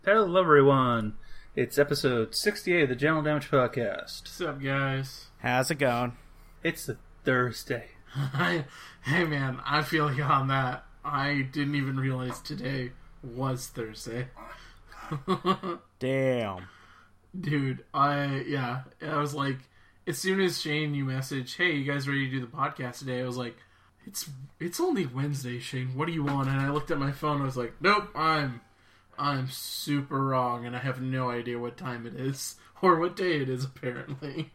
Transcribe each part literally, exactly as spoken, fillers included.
Hello, everyone. It's episode sixty-eight of the General Damage Podcast. What's up, guys? How's it going? It's a Thursday. Hey, man, I feel you on that. I didn't even realize today was Thursday. Damn. Dude, I, yeah, I was like, as soon as Shane, you messaged, hey, you guys ready to do the podcast today? I was like, it's it's only Wednesday, Shane. What do you want? And I looked at my phone. I was like, nope, I'm I'm super wrong, and I have no idea what time it is or what day it is. Apparently.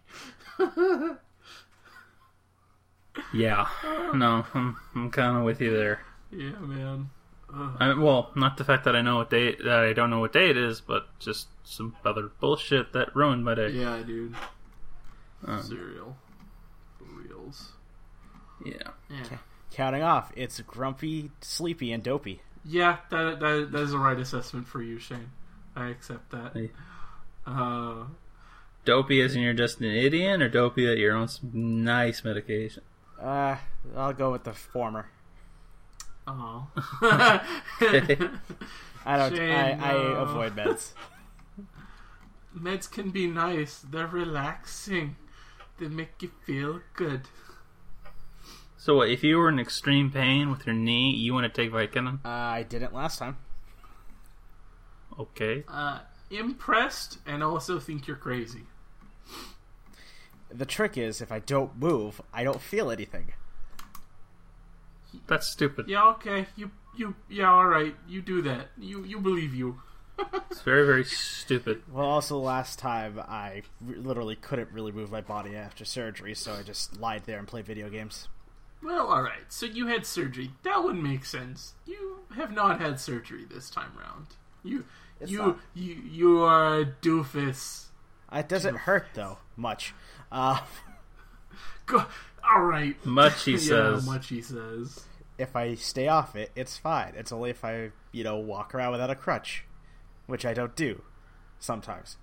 Yeah. No, I'm I'm kind of with you there. Yeah, man. Ugh. I, well, not the fact that I know what day that I don't know what day it is, but just some other bullshit that ruined my day. Yeah, dude. Um, Cereal. For reals. Yeah. Yeah. Okay. Counting off, it's grumpy, sleepy, and dopey. Yeah, that, that that is the right assessment for you, Shane. I accept that. Hey. Uh, Dopey as in you're just an idiot, or dopey that you're on some nice medication? Uh, I'll go with the former. oh. Okay. I don't. Shane, I, I no. avoid meds. Meds can be nice. They're relaxing. They make you feel good. So what, if you were in extreme pain with your knee, you want to take Vicodin? Uh, I didn't last time. Okay. Uh, impressed and also think you're crazy. The trick is, if I don't move, I don't feel anything. That's stupid. Yeah, okay. You, you, yeah, alright. You do that. You, you believe you. It's very, very stupid. Well, also last time I r- literally couldn't really move my body after surgery, so I just lied there and played video games. Well, alright. So you had surgery. That would make sense. You have not had surgery this time round. You, It's you, not. you, you are a doofus. It doesn't hurt though much. Uh, Go, alright. Much, he Yeah, says. much he says. if I stay off it, it's fine. It's only if I, you know, walk around without a crutch, which I don't do sometimes.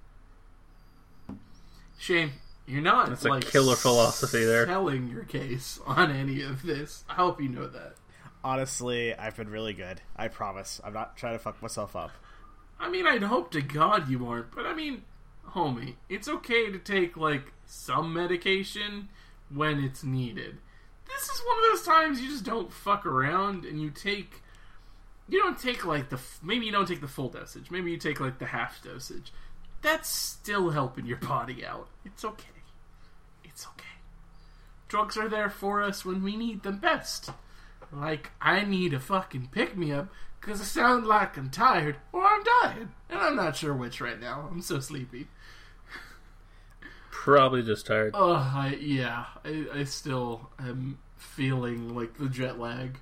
Shane, you're not That's a like killer philosophy there. selling your case on any of this. I hope you know that. Honestly, I've been really good. I promise. I'm not trying to fuck myself up. I mean, I'd hope to God you aren't, but I mean, homie, it's okay to take, like, some medication when it's needed. This is one of those times you just don't fuck around and you take... You don't take, like, the... Maybe you don't take the full dosage. Maybe you take, like, the half dosage. That's still helping your body out. It's okay. It's okay. Drugs are there for us when we need them best. Like, I need a fucking pick-me-up because I sound like I'm tired or I'm dying. And I'm not sure which right now. I'm so sleepy. Probably just tired. Oh, I, yeah. I, I still am feeling like the jet lag.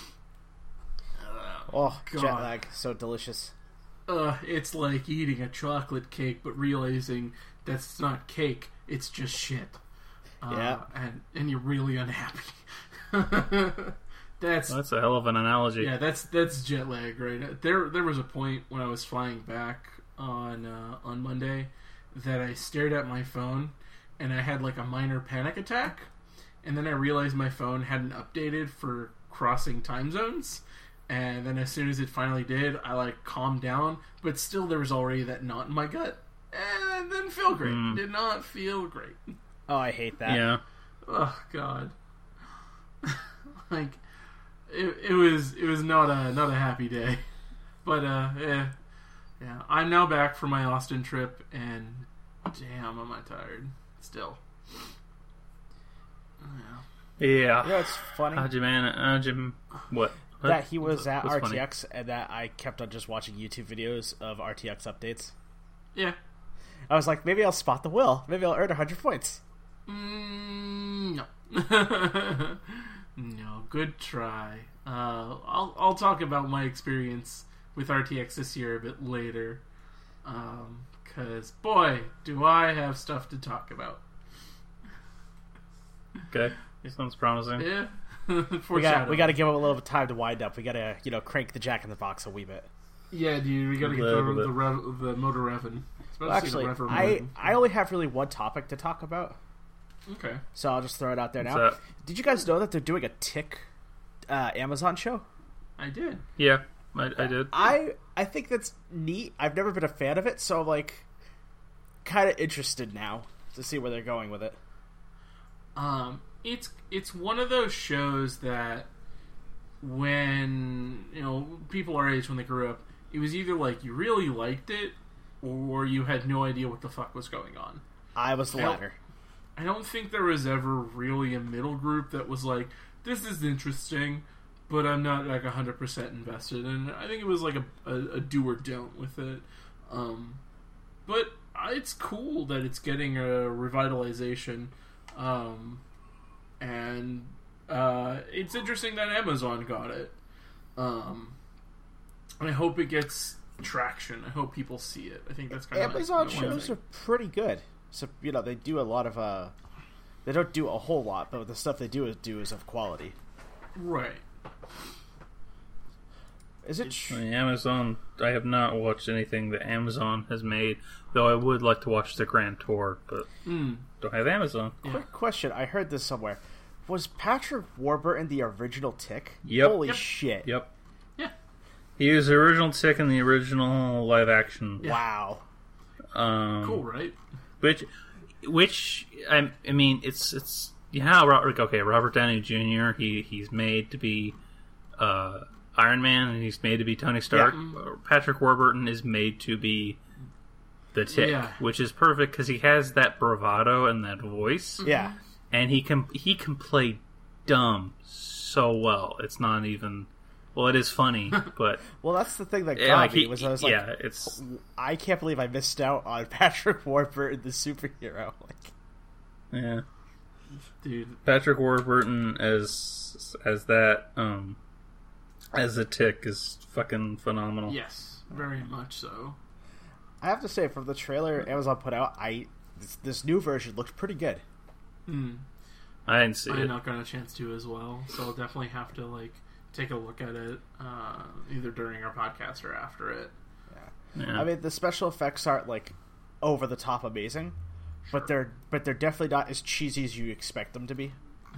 Uh, Oh, God. jet lag. So delicious. Uh, it's like eating a chocolate cake but realizing that's not cake, it's just shit. Uh, Yeah. And, and you're really unhappy. That's... Well, that's a hell of an analogy. Yeah, that's that's jet lag, right? There, there was a point when I was flying back on uh, on Monday that I stared at my phone and I had like a minor panic attack, and then I realized my phone hadn't updated for crossing time zones, and then as soon as it finally did, I like calmed down, but still there was already that knot in my gut, and it didn't feel great. Mm. Did not feel great. Oh, I hate that. Yeah. Oh God, like. It, it was it was not a not a happy day, but uh yeah yeah I'm now back from my Austin trip and damn am I tired still. Yeah. Yeah. You know, it's funny How'd you man? How'd you... What? What? that he was at What's R funny? T X and that I kept on just watching YouTube videos of R T X updates. Yeah. I was like, maybe I'll spot the will. Maybe I'll earn one hundred points. Mm, no. No, good try. Uh, I'll I'll talk about my experience with R T X this year a bit later, um, cause boy, do I have stuff to talk about. Okay. Sounds promising. Yeah, We got we got to give him a little bit of time to wind up. We got to you know crank the Jack in the Box a wee bit. Yeah, dude, we got to get Little the bit. the, rev, the motor revving. Well, actually, I I only have really one topic to talk about, okay. so I'll just throw it out there What's now. that? Did you guys know that they're doing a Tick uh, Amazon show? I did. Yeah. I, I did. I I think that's neat. I've never been a fan of it, so I'm like kind of interested now to see where they're going with it. Um, it's it's one of those shows that when you know people our age when they grew up, it was either like you really liked it or you had no idea what the fuck was going on. I was the I don't- latter. I don't think there was ever really a middle group that was like, this is interesting, but I'm not like one hundred percent invested. And I think it was like a, a, a do or don't with it. Um, but it's cool that it's getting a revitalization. Um, and uh, it's interesting that Amazon got it. Um, I hope it gets traction. I hope people see it. I think that's kind of Amazon shows are pretty good. So you know they do a lot of uh, they don't do a whole lot, but the stuff they do is do is of quality. right. Is it? Tr- I mean, Amazon. I have not watched anything that Amazon has made, though I would like to watch the Grand Tour, but Mm. don't have Amazon. Yeah. Quick question. I heard this somewhere. Was Patrick Warburton the original Tick? Yep. Holy Yep. shit! Yep. Yeah. He was the original Tick in the original live action. Yeah. Wow. Um, Cool, right? Which, which I, I mean, it's it's you know how Robert, okay, Robert Downey Junior He he's made to be uh, Iron Man, and he's made to be Tony Stark. Yeah. Patrick Warburton is made to be the Tick, Yeah. which is perfect because he has that bravado and that voice, Yeah. and he can he can play dumb so well. It's not even well, it is funny, but Well, that's the thing that got yeah, like me he, was I was like, yeah, it's I can't believe I missed out on Patrick Warburton, the superhero. Like, yeah. Dude. Patrick Warburton as as that um as a Tick is fucking phenomenal. Yes, very much so. I have to say, from the trailer Amazon put out, I this, this new version looked pretty good. Mm. I didn't see I it. not got a chance to as well, so I'll definitely have to like take a look at it uh, either during our podcast or after it. Yeah. I mean, the special effects aren't like over the top amazing, but they're but they're definitely not as cheesy as you expect them to be.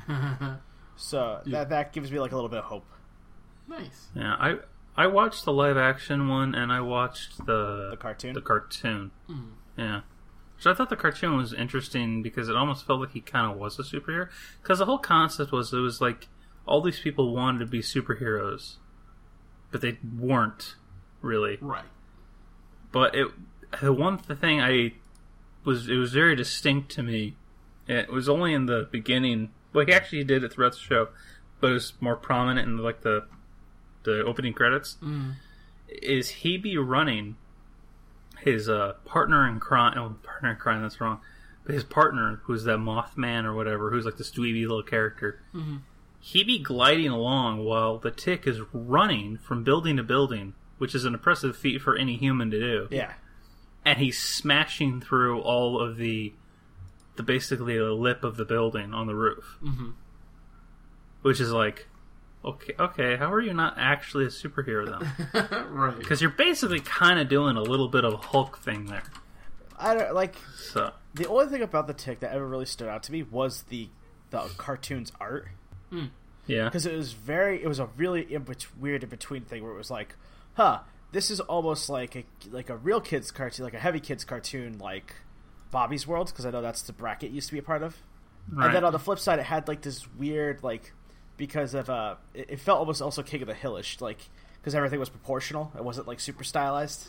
So Yeah. that that gives me like a little bit of hope. Nice. yeah, I I watched the live action one and I watched the The cartoon? The cartoon. Mm. Yeah. So I thought the cartoon was interesting because it almost felt like he kind of was a superhero. Because the whole concept was it was like all these people wanted to be superheroes, but they weren't really. Right. But it, the one thing I was, it was very distinct to me. It was only in the beginning. Well, he actually did it throughout the show, but it was more prominent in like the the opening credits. Mm. Is he be running his uh, partner in crime? Oh, partner in crime. That's wrong. But his partner, who's that Mothman or whatever, who's like this dweeby little character. Mm-hmm. He be gliding along while the Tick is running from building to building, which is an impressive feat for any human to do. Yeah. And he's smashing through all of the, the basically the lip of the building on the roof, Mm-hmm. which is like, okay, okay, how are you not actually a superhero then? Right. Because you're basically kind of doing a little bit of a Hulk thing there. I don't like So the only thing about the Tick that ever really stood out to me was the the cartoon's art. Mm. yeah, Because it was very, it was a really in bet- weird in between thing where it was like, huh, this is almost like a like a real kids cartoon, like a heavy kids cartoon, like Bobby's World, because I know that's the bracket it used to be a part of. right. And then on the flip side, it had like this weird, like, because of uh, it, it felt almost also King of the Hillish, like because everything was proportional, it wasn't like super stylized.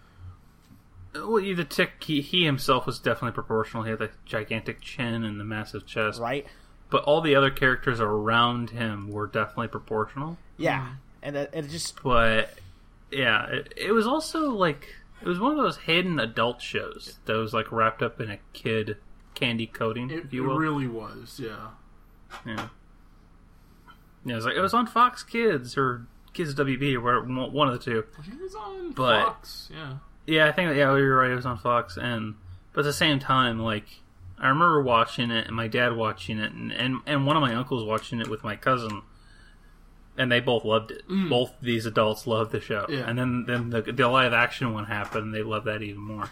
Well, the Tick, he, he himself was definitely proportional. He had the gigantic chin and the massive chest. Right? But all the other characters around him were definitely proportional. Yeah, and it, it just But, yeah, it, it was also, like, it was one of those hidden adult shows that was, like, wrapped up in a kid candy coating, It, if you it will. really was, yeah. Yeah. Yeah, it was like, it was on Fox Kids or Kids W B or whatever, one of the two. I think it was on But- Fox, yeah. Yeah, I think, yeah, you're right, it was on Fox. And, but at the same time, like, I remember watching it and my dad watching it and, and, and one of my uncles watching it with my cousin. And they both loved it. Mm. Both these adults loved the show. Yeah. And then, then the, the live action one happened and they loved that even more.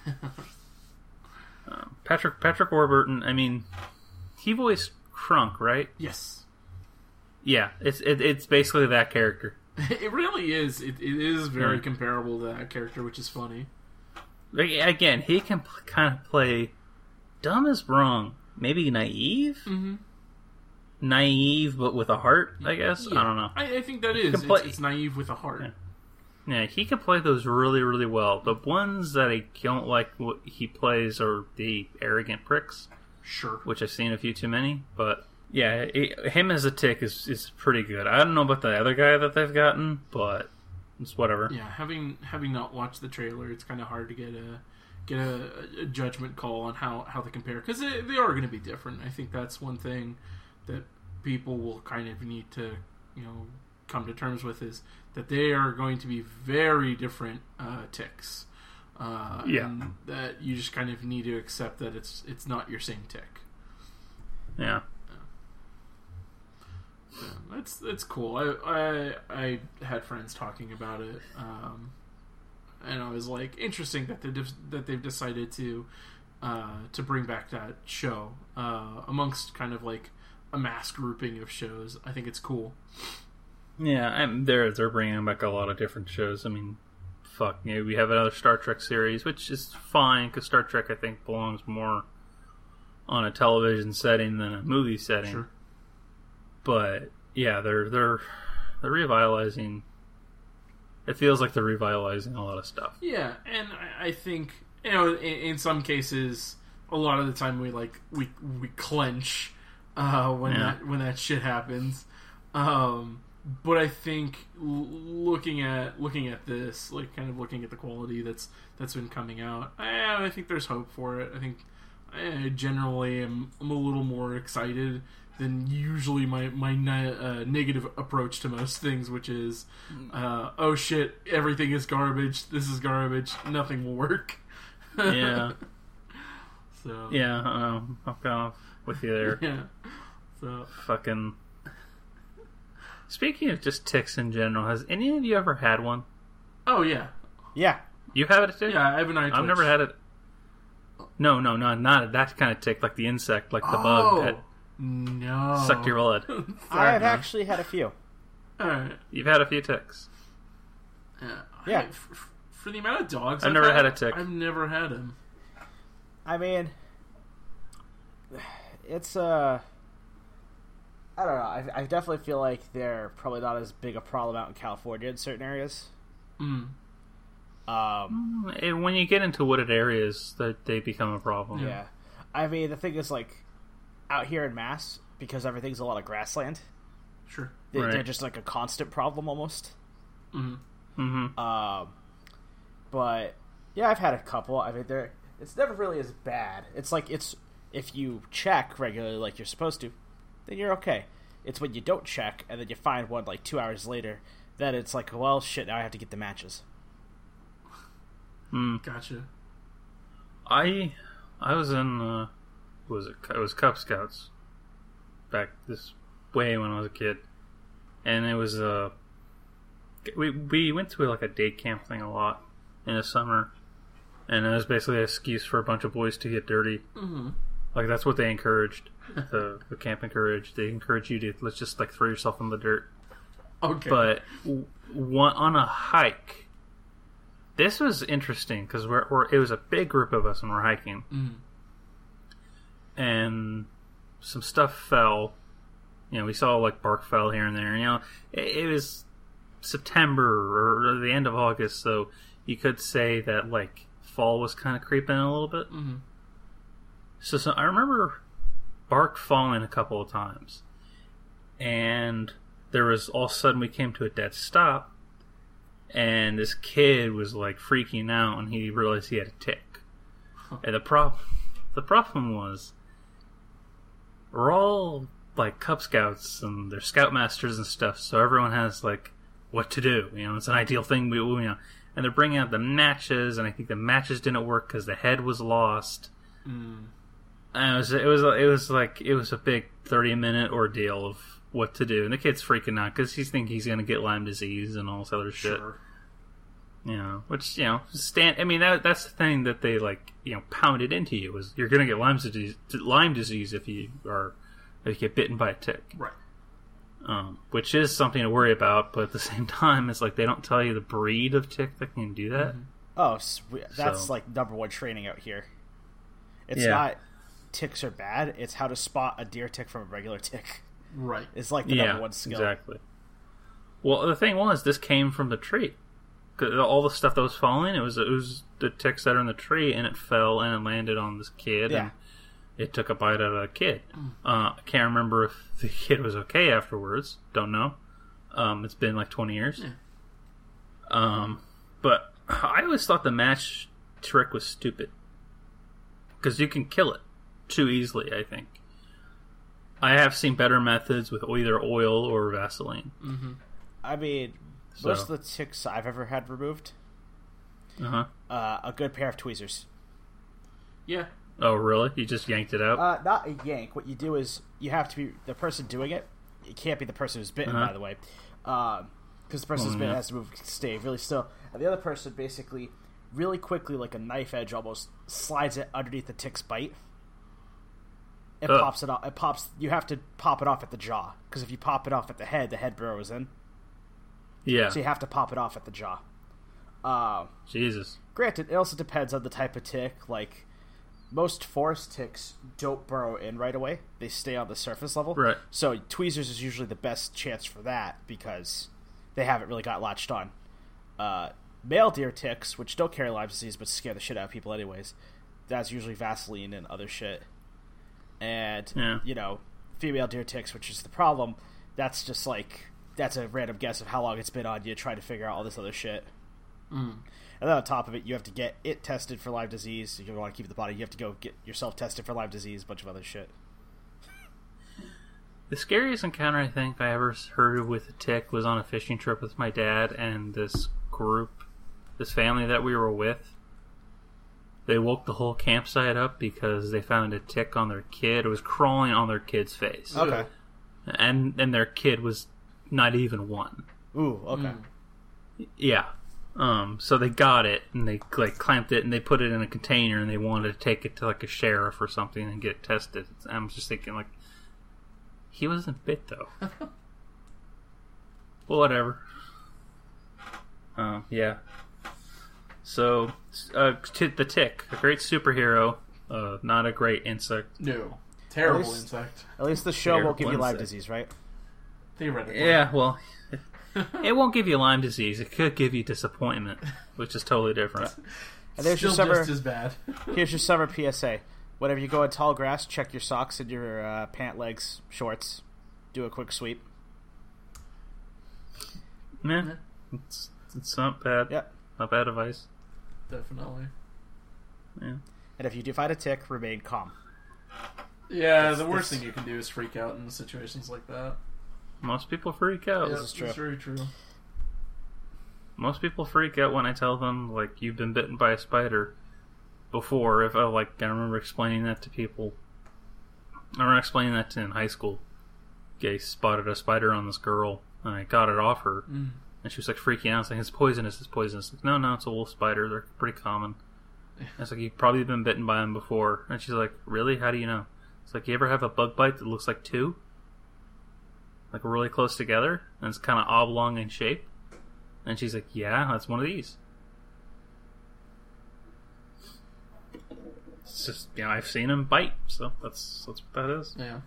um, Patrick Patrick Warburton, I mean, he voiced Krunk, right? Yes. Yeah, it's it, it's basically that character. It really is. It, it is very Yeah. comparable to that character, which is funny. Like, again, he can p- kind of play dumb as wrong, maybe naive, Mm-hmm. naive but with a heart. I guess I don't know. I, I think that is. can play- It's, it's naive with a heart. Yeah. Yeah, he can play those really, really well. The ones that I don't like what he plays are the arrogant pricks, Sure. which I've seen a few too many. But yeah, it, him as a tick is is pretty good. I don't know about the other guy that they've gotten, but it's whatever. Yeah, having having not watched the trailer, it's kind of hard to get a get a, a judgment call on how, how they compare, because they, they are going to be different. I think that's one thing that people will kind of need to, you know, come to terms with, is that they are going to be very different uh, ticks. Uh, Yeah. and that you just kind of need to accept that it's it's not your same tick. Yeah. Yeah, that's that's cool. I, I I had friends talking about it, um, and I was like, interesting that they that they've decided to uh, to bring back that show uh, amongst kind of like a mass grouping of shows. I think it's cool. Yeah, I'm, they're they're bringing back a lot of different shows. I mean, fuck, you know, we have another Star Trek series, which is fine because Star Trek, I think, belongs more on a television setting than a movie setting. Sure. But yeah, they're they're they're revitalizing. It feels like they're revitalizing a lot of stuff. Yeah, and I, I think, you know, in, in some cases, a lot of the time we like we we clench uh, when Yeah. that when that shit happens. Um, but I think l- looking at looking at this, like kind of looking at the quality that's that's been coming out, I, I think there's hope for it. I think I generally am I'm a little more excited than usually my my ne- uh, negative approach to most things, which is, uh, oh shit, everything is garbage. This is garbage. Nothing will work. Yeah, So yeah, um, I'm kind of with you there. yeah. So Fucking. Speaking of just ticks in general, has any of you ever had one? oh yeah, Yeah. You have it too? yeah. I have an eye I've twitch. never had it. No, no, no, not that kind of tick, like the insect, like the Oh, bug that no. sucked your blood. I have Fair actually had a few. Alright. You've had a few ticks. Yeah. Yeah. I- f- f- for the amount of dogs I've I've never had, had a tick. I've never had him. I mean, it's uh, I don't know. I, I definitely feel like they're probably not as big a problem out in California in certain areas. Mm. Um, And when you get into wooded areas, that they become a problem. yeah. I mean, the thing is, like, out here in Mass, because everything's a lot of grassland, Sure. they, Right. they're just like a constant problem almost. Mm. Mm-hmm. Um, but yeah, I've had a couple. I mean, they're it's never really as bad. It's like it's if you check regularly like you're supposed to, then you're okay. It's when you don't check and then you find one like two hours later that it's like, well, shit. Now I have to get the matches. Mm. Gotcha. I I was in uh, what was it? It was Cub Scouts back this way when I was a kid, and it was uh we we went to like a day camp thing a lot in the summer, and it was basically an excuse for a bunch of boys to get dirty. Mm-hmm. Like that's what they encouraged. the the camp encouraged. They encourage you to let's just like throw yourself in the dirt. Okay. But w- one, on a hike, this was interesting because we're, we're it was a big group of us and we're hiking, Mm. and some stuff fell. You know, we saw like bark fell here and there. You know, it, it was September or the end of August, so you could say that like fall was kind of creeping in a little bit. Mm-hmm. So, so I remember bark falling a couple of times, and there was all of a sudden we came to a dead stop, and this kid was like freaking out, and he realized he had a tick. And the problem, the problem was, we're all like Cub Scouts and they're Scoutmasters and stuff, so everyone has like what to do. You know, it's an ideal thing. We, we you know, and they're bringing out the matches, and I think the matches didn't work because the head was lost. Mm. And it was it was it was like it was a big thirty minute ordeal of what to do, and the kid's freaking out because he's thinking he's going to get Lyme disease and all this other shit. Sure. You know, which you know, stand. I mean, that that's the thing that they like, you know, pounded into you was you're going to get Lyme disease, Lyme disease if you are if you get bitten by a tick. Right. um, which is something to worry about. But at the same time, it's like they don't tell you the breed of tick that can do that. Mm-hmm. Oh, sweet. That's So- like number one training out here. It's Yeah. not ticks are bad. It's how to spot a deer tick from a regular tick. Right. It's like the Yeah, number one skill. exactly. Well, the thing was, this came from the tree. 'Cause all the stuff that was falling, it was it was the ticks that are in the tree, and it fell and it landed on this kid, Yeah. and it took a bite out of the kid. Uh, I can't remember if the kid was okay afterwards. Don't know. Um, it's been like twenty years. Yeah. Um, but I always thought the match trick was stupid because you can kill it too easily. I think. I have seen better methods with either oil or Vaseline. Mm-hmm. I mean, So. most of the ticks I've ever had removed, Uh huh. uh, a good pair of tweezers. Yeah. Oh, really? You just yanked it out? Uh, not a yank. What you do is you have to be the person doing it. It can't be the person who's bitten, Uh-huh. by the way, because the person Oh, who's bitten yeah. has to move, stay really still, and the other person basically, really quickly, like a knife edge, almost slides it underneath the tick's bite. It Ugh. pops it off. It pops. You have to pop it off at the jaw, because if you pop it off at the head, the head burrows in. Yeah. So you have to pop it off at the jaw. Uh, Jesus. Granted, it also depends on the type of tick. Like, most forest ticks don't burrow in right away. They stay on the surface level. Right. So tweezers is usually the best chance for that because they haven't really got latched on. Uh, male deer ticks, which don't carry Lyme disease but scare the shit out of people anyways, that's usually Vaseline and other shit. And, Yeah. you know, female deer ticks, which is the problem, that's just like... That's a random guess of how long it's been on you, trying to figure out all this other shit. Mm. And then on top of it, you have to get it tested for Lyme disease. If you want to keep the body, you have to go get yourself tested for Lyme disease, a bunch of other shit. The scariest encounter I think I ever heard with a tick was on a fishing trip with my dad and this group, this family that we were with. They woke the whole campsite up because they found a tick on their kid. It was crawling on their kid's face. Okay. And and their kid was not even one. Ooh, okay. Mm. Yeah. Um, so they got it and they like clamped it and they put it in a container and they wanted to take it to like a sheriff or something and get it tested. I'm just thinking like, he wasn't bit though. Well, whatever. Um, yeah. So, uh, t- the tick, a great superhero, uh, not a great insect. No. Terrible At least- insect. At least the show won't give you Terrible Lyme insect. disease, right? Theoretically. Yeah, well, it won't give you Lyme disease. It could give you disappointment, which is totally different. And there's Still your summer. just as bad. Here's your summer P S A. Whenever you go in tall grass, check your socks and your uh, pant legs, shorts. Do a quick sweep. Yeah, it's, it's not bad. Yep. Not bad advice. Definitely. Yeah. And if you do find a tick, remain calm. Yeah, That's- the worst this- thing you can do is freak out in situations like that. Most people freak out. Yeah, is true. That's very true. Most people freak out when I tell them, like, you've been bitten by a spider before. If I, like, I remember explaining that to people. I remember explaining that to in high school. They spotted a spider on this girl, and I got it off her. Mm. And she was, like, freaking out, saying, it's poisonous, it's poisonous. Like, no, no, it's a wolf spider. They're pretty common. I was like, you've probably been bitten by them before. And she's like, really? How do you know? It's like, you ever have a bug bite that looks like two? Like, really close together? And it's kind of oblong in shape? And she's like, yeah, that's one of these. It's just, you know, I've seen him bite, so that's that's what that is. Yeah.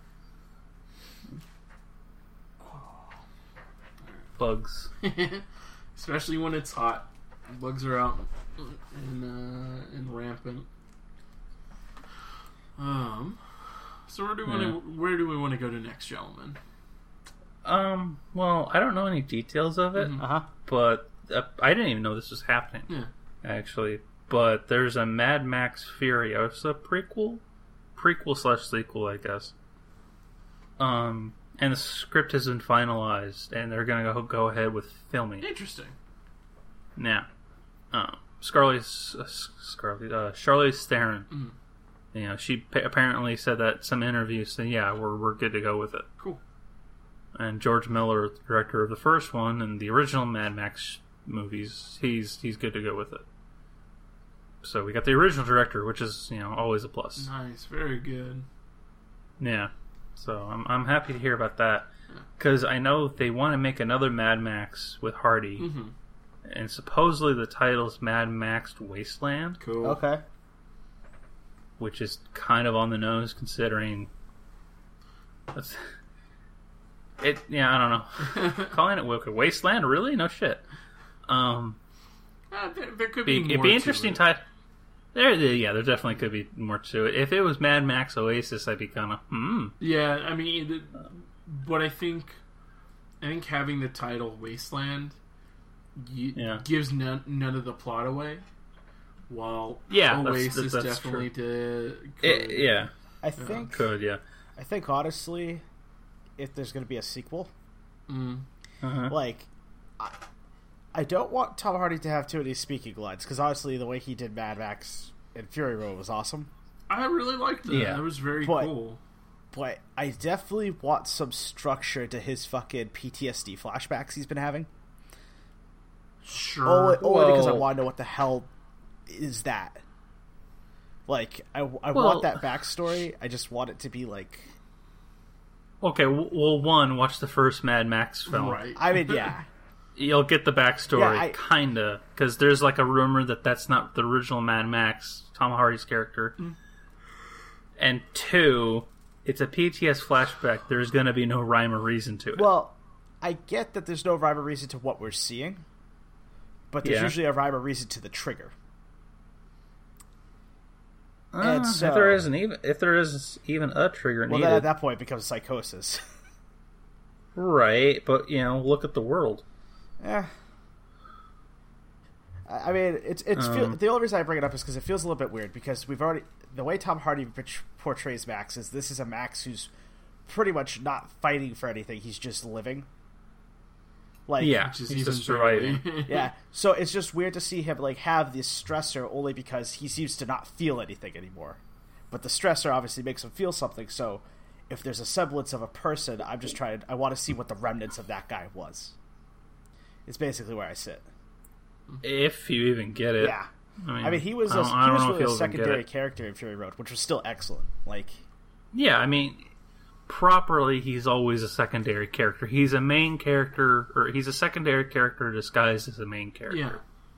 Bugs. Especially when it's hot. Bugs are out and, uh, and rampant. Um, so where do we Yeah. want to where do we want to go to next, gentlemen? Um, well, I don't know any details of it, Mhm. Uh huh. but uh, I didn't even know this was happening, Yeah. actually. But there's a Mad Max Furiosa prequel? Prequel slash sequel, I guess. Um, and the script has been finalized, and they're gonna go, go ahead with filming. Interesting. Now, um, Scarlett, uh, Scarlett, uh, Charlize Theron, Mm. you know, she pa- apparently said that some interviews said, yeah, we're we're good to go with it. Cool. And George Miller, the director of the first one and the original Mad Max movies, he's he's good to go with it. So we got the original director, which is, you know, always a plus. Nice. Very good. Yeah. So I'm I'm happy to hear about that because I know they want to make another Mad Max with Hardy, Mm-hmm. and supposedly the title's Mad Max Wasteland, Cool. Okay. which is kind of on the nose considering. That's, it yeah I don't know. Calling it Wicked Wasteland, really? No shit. Um, Uh, there, there could be, be more it'd be to interesting. it. Title. There, yeah, there definitely could be more to it. If it was Mad Max Oasis, I'd be kind of hmm. Yeah, I mean, it, but I think, I think having the title Wasteland y- Yeah. gives none, none of the plot away. While Yeah, that's- Oasis that's definitely did. It, yeah, I think. could yeah. I think honestly, if there's going to be a sequel, Mm. Uh-huh. like, I, I don't want Tom Hardy to have too many speaking lines because honestly, the way he did Mad Max and Fury Road was awesome. I really liked that. Yeah. That was very But- cool. But I definitely want some structure to his fucking P T S D flashbacks he's been having. Sure. Only, only because I Well- want to know what the hell is that. Like, I, I Well- want that backstory. I just want it to be like. Okay, w- well, one, watch the first Mad Max film. Right. I mean, yeah. You'll get the backstory, Yeah, I- kinda, because there's like a rumor that that's not the original Mad Max, Tom Hardy's character. Mm. And two, it's a P T S flashback. There's going to be no rhyme or reason to it. Well, I get that there's no rhyme or reason to what we're seeing, but there's Yeah. usually a rhyme or reason to the trigger. Uh, and so- if there isn't even if there is even a trigger Well, needed, then at that point it becomes psychosis. right? But you know, look at the world. Yeah. I I mean, it's it's feel, Um, the only reason I bring it up is because it feels a little bit weird because we've already the way Tom Hardy port- portrays Max is this is a Max who's pretty much not fighting for anything; he's just living. Like, Yeah, Which is he's even just surviving. barely- yeah. So it's just weird to see him like have this stressor only because he seems to not feel anything anymore. But the stressor obviously makes him feel something. So if there's a semblance of a person, I'm just trying. I want to see what the remnants of that guy was. It's basically where I sit. If you even get it. Yeah. I mean, I mean, he was I a, don't- I he don't was know if really a you'll even get secondary it. character in Fury Road, which was still excellent. Like, Yeah, I mean, properly, he's always a secondary character. He's a main character, or he's a secondary character disguised as a main character. Yeah.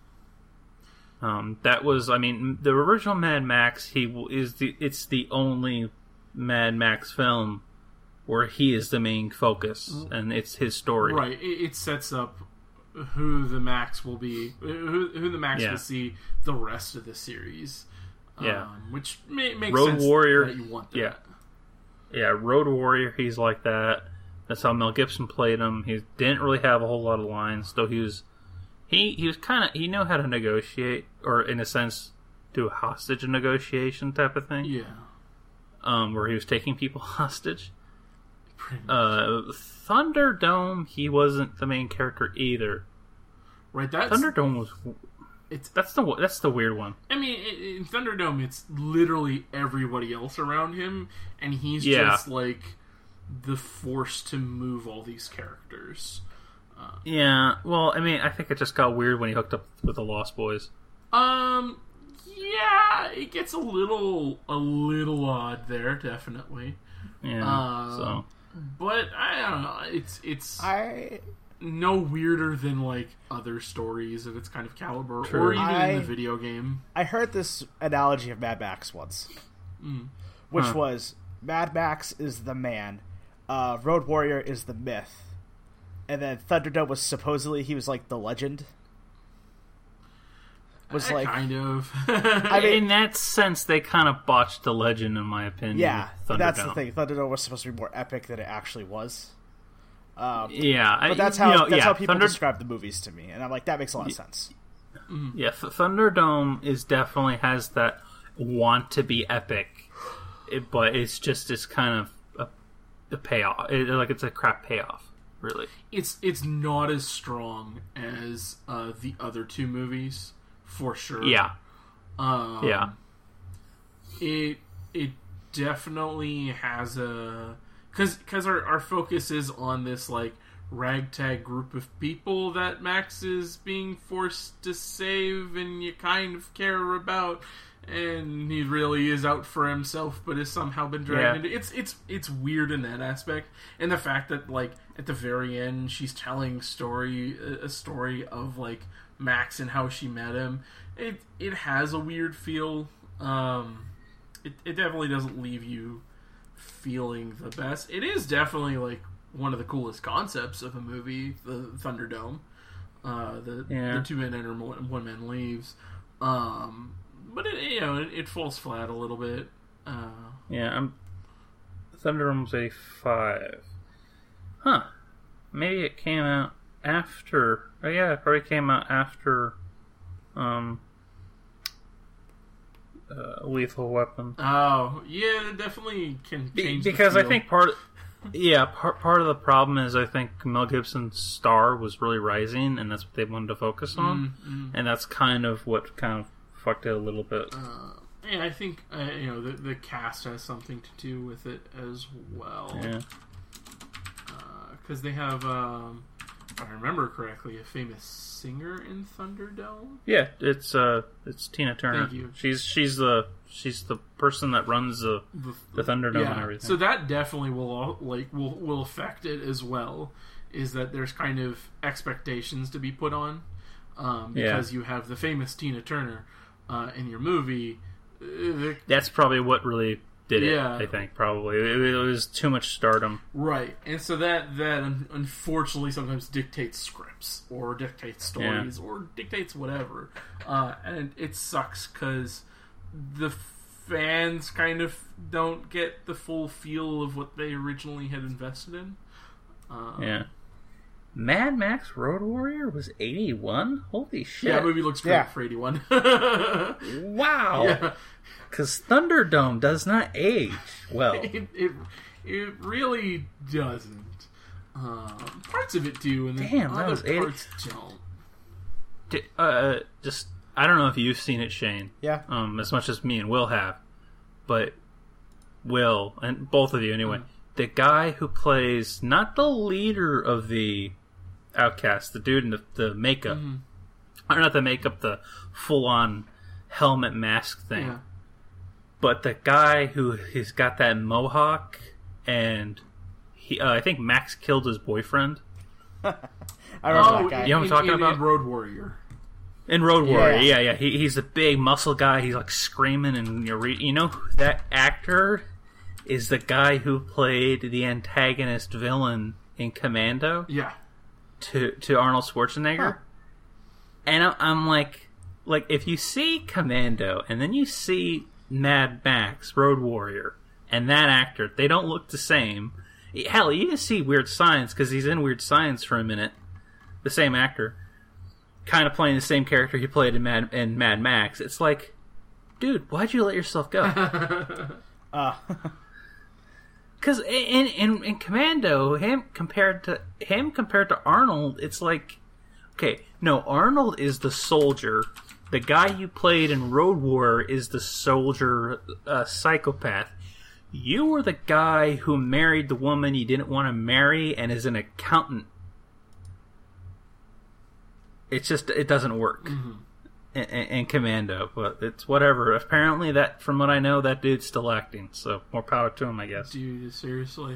Um, that was, I mean, the original Mad Max. He w- is the. It's the only Mad Max film where he is the main focus, and it's his story. Right. It, it sets up who the Max will be, who, who the Max Yeah. will see the rest of the series. Yeah. Um, which may, makes Road sense Warrior, that you want that. yeah. Yeah, Road Warrior. He's like that. That's how Mel Gibson played him. He didn't really have a whole lot of lines, though. He was. He he was kind of he knew how to negotiate, or in a sense, do a hostage negotiation type of thing. Yeah. Um, where he was taking people hostage. Pretty much. Uh, Thunderdome, he wasn't the main character either. right. That's Thunderdome was it's. that's the that's the weird one. I mean, i- in Thunderdome, it's literally everybody else around him, and he's Yeah. just like the force to move all these characters. Yeah, well, I mean, I think it just got weird when he hooked up with the Lost Boys. Um, yeah, it gets a little a little odd there, definitely. Yeah, Uh, so But I don't know. It's it's I no weirder than like other stories of its kind of caliber, True. or even I- in the video game. I heard this analogy of Mad Max once, Mm. which Huh. was Mad Max is the man, uh, Road Warrior is the myth, and then Thunderdome was supposedly he was like the legend. Was Eh, like kind of. I mean- in that sense, they kind of botched the legend, in my opinion. yeah, with that's the Thunderdome. thing. Thunderdome was supposed to be more epic than it actually was. Um, Yeah, I- but that's you how know, that's yeah, how people Thunder- describe the movies to me, and I'm like, that makes a lot of sense. Yeah, Th- Thunderdome is definitely has that want to be epic, it, but it's just it's kind of a, a payoff. It, like it's a crap payoff, really. it's it's not as strong as uh, the other two movies, for sure. Yeah, Um, yeah, it it definitely has a because because our, our focus is on this like ragtag group of people that Max is being forced to save and you kind of care about, and he really is out for himself, but has somehow been dragged Yeah. into it's it's it's weird in that aspect, and the fact that like at the very end she's telling story a story of like Max and how she met him. It it has a weird feel. Um, it it definitely doesn't leave you feeling the best. It is definitely like one of the coolest concepts of a movie, the Thunderdome. Uh, the Yeah. the two men enter, one man leaves. Um, but it you know it, it falls flat a little bit. Uh, Yeah, I'm. Thunderdome's a five. Huh. Maybe it came out after. Oh yeah, it probably came out after. Um. Uh, Lethal Weapon. oh yeah, it definitely can Be- change the because I feel. think part. Yeah, part part of the problem is I think Mel Gibson's star was really rising, and that's what they wanted to focus on, Mm, mm. and that's kind of what kind of fucked it a little bit. Uh, and I think uh, you know the the cast has something to do with it as well. Yeah. Because they have, um, if I remember correctly, a famous singer in Thunderdome. Yeah, it's uh, it's Tina Turner. Thank you. She's she's the she's the person that runs the The, the Thunderdome and everything. So that definitely will all, like will will affect it as well. Is that there's kind of expectations to be put on um, Yeah. because you have the famous Tina Turner uh, in your movie. Uh, the- That's probably what really did it. Yeah. I think probably it, it was too much stardom. Right, and so that that un- unfortunately sometimes dictates scripts or dictates stories or dictates whatever, uh, and it sucks because the fans kind of don't get the full feel of what they originally had invested in. Uh, Yeah. Mad Max Road Warrior was eighty-one? Holy shit. yeah, that movie looks great Yeah. for eighty-one. Wow. Yeah. Because Thunderdome does not age well. It, it it really doesn't. Um, parts of it do, and then Damn, that other was eighty. parts don't. D- uh, just, I don't know if you've seen it, Shane. Yeah. Um, as much as me and Will have. But Will, and both of you anyway, Mm. the guy who plays, not the leader of the Outcast, the dude in the, the makeup, Mhm. or not the makeup, the full-on helmet mask thing. Yeah. But the guy who has got that mohawk, and he, uh, I think Max killed his boyfriend I remember Oh, that guy. You know what I'm in- talking in- about? in Road Warrior. in Road Warrior. Yeah. Yeah, yeah. He, he's a big muscle guy. He's like screaming, and you're re- you know who that actor is the guy who played the antagonist villain in Commando Yeah. to to Arnold Schwarzenegger. Huh. And I- I'm like, like if you see Commando and then you see Mad Max Road Warrior and that actor, they don't look the same. Hell, you can see Weird Science because he's in Weird Science for a minute. The same actor, kind of playing the same character he played in Mad in Mad Max. It's like, dude, why'd you let yourself go? Uh, Because in, in in Commando, him compared to him compared to Arnold, it's like, okay, no, Arnold is the soldier. The guy you played in Road Warrior is the soldier uh, psychopath. You were the guy who married the woman you didn't want to marry and is an accountant. It's just, it doesn't work Mm-hmm. in, in, in Commando, but it's whatever. Apparently, that from what I know, that dude's still acting, so more power to him, I guess. Dude, seriously.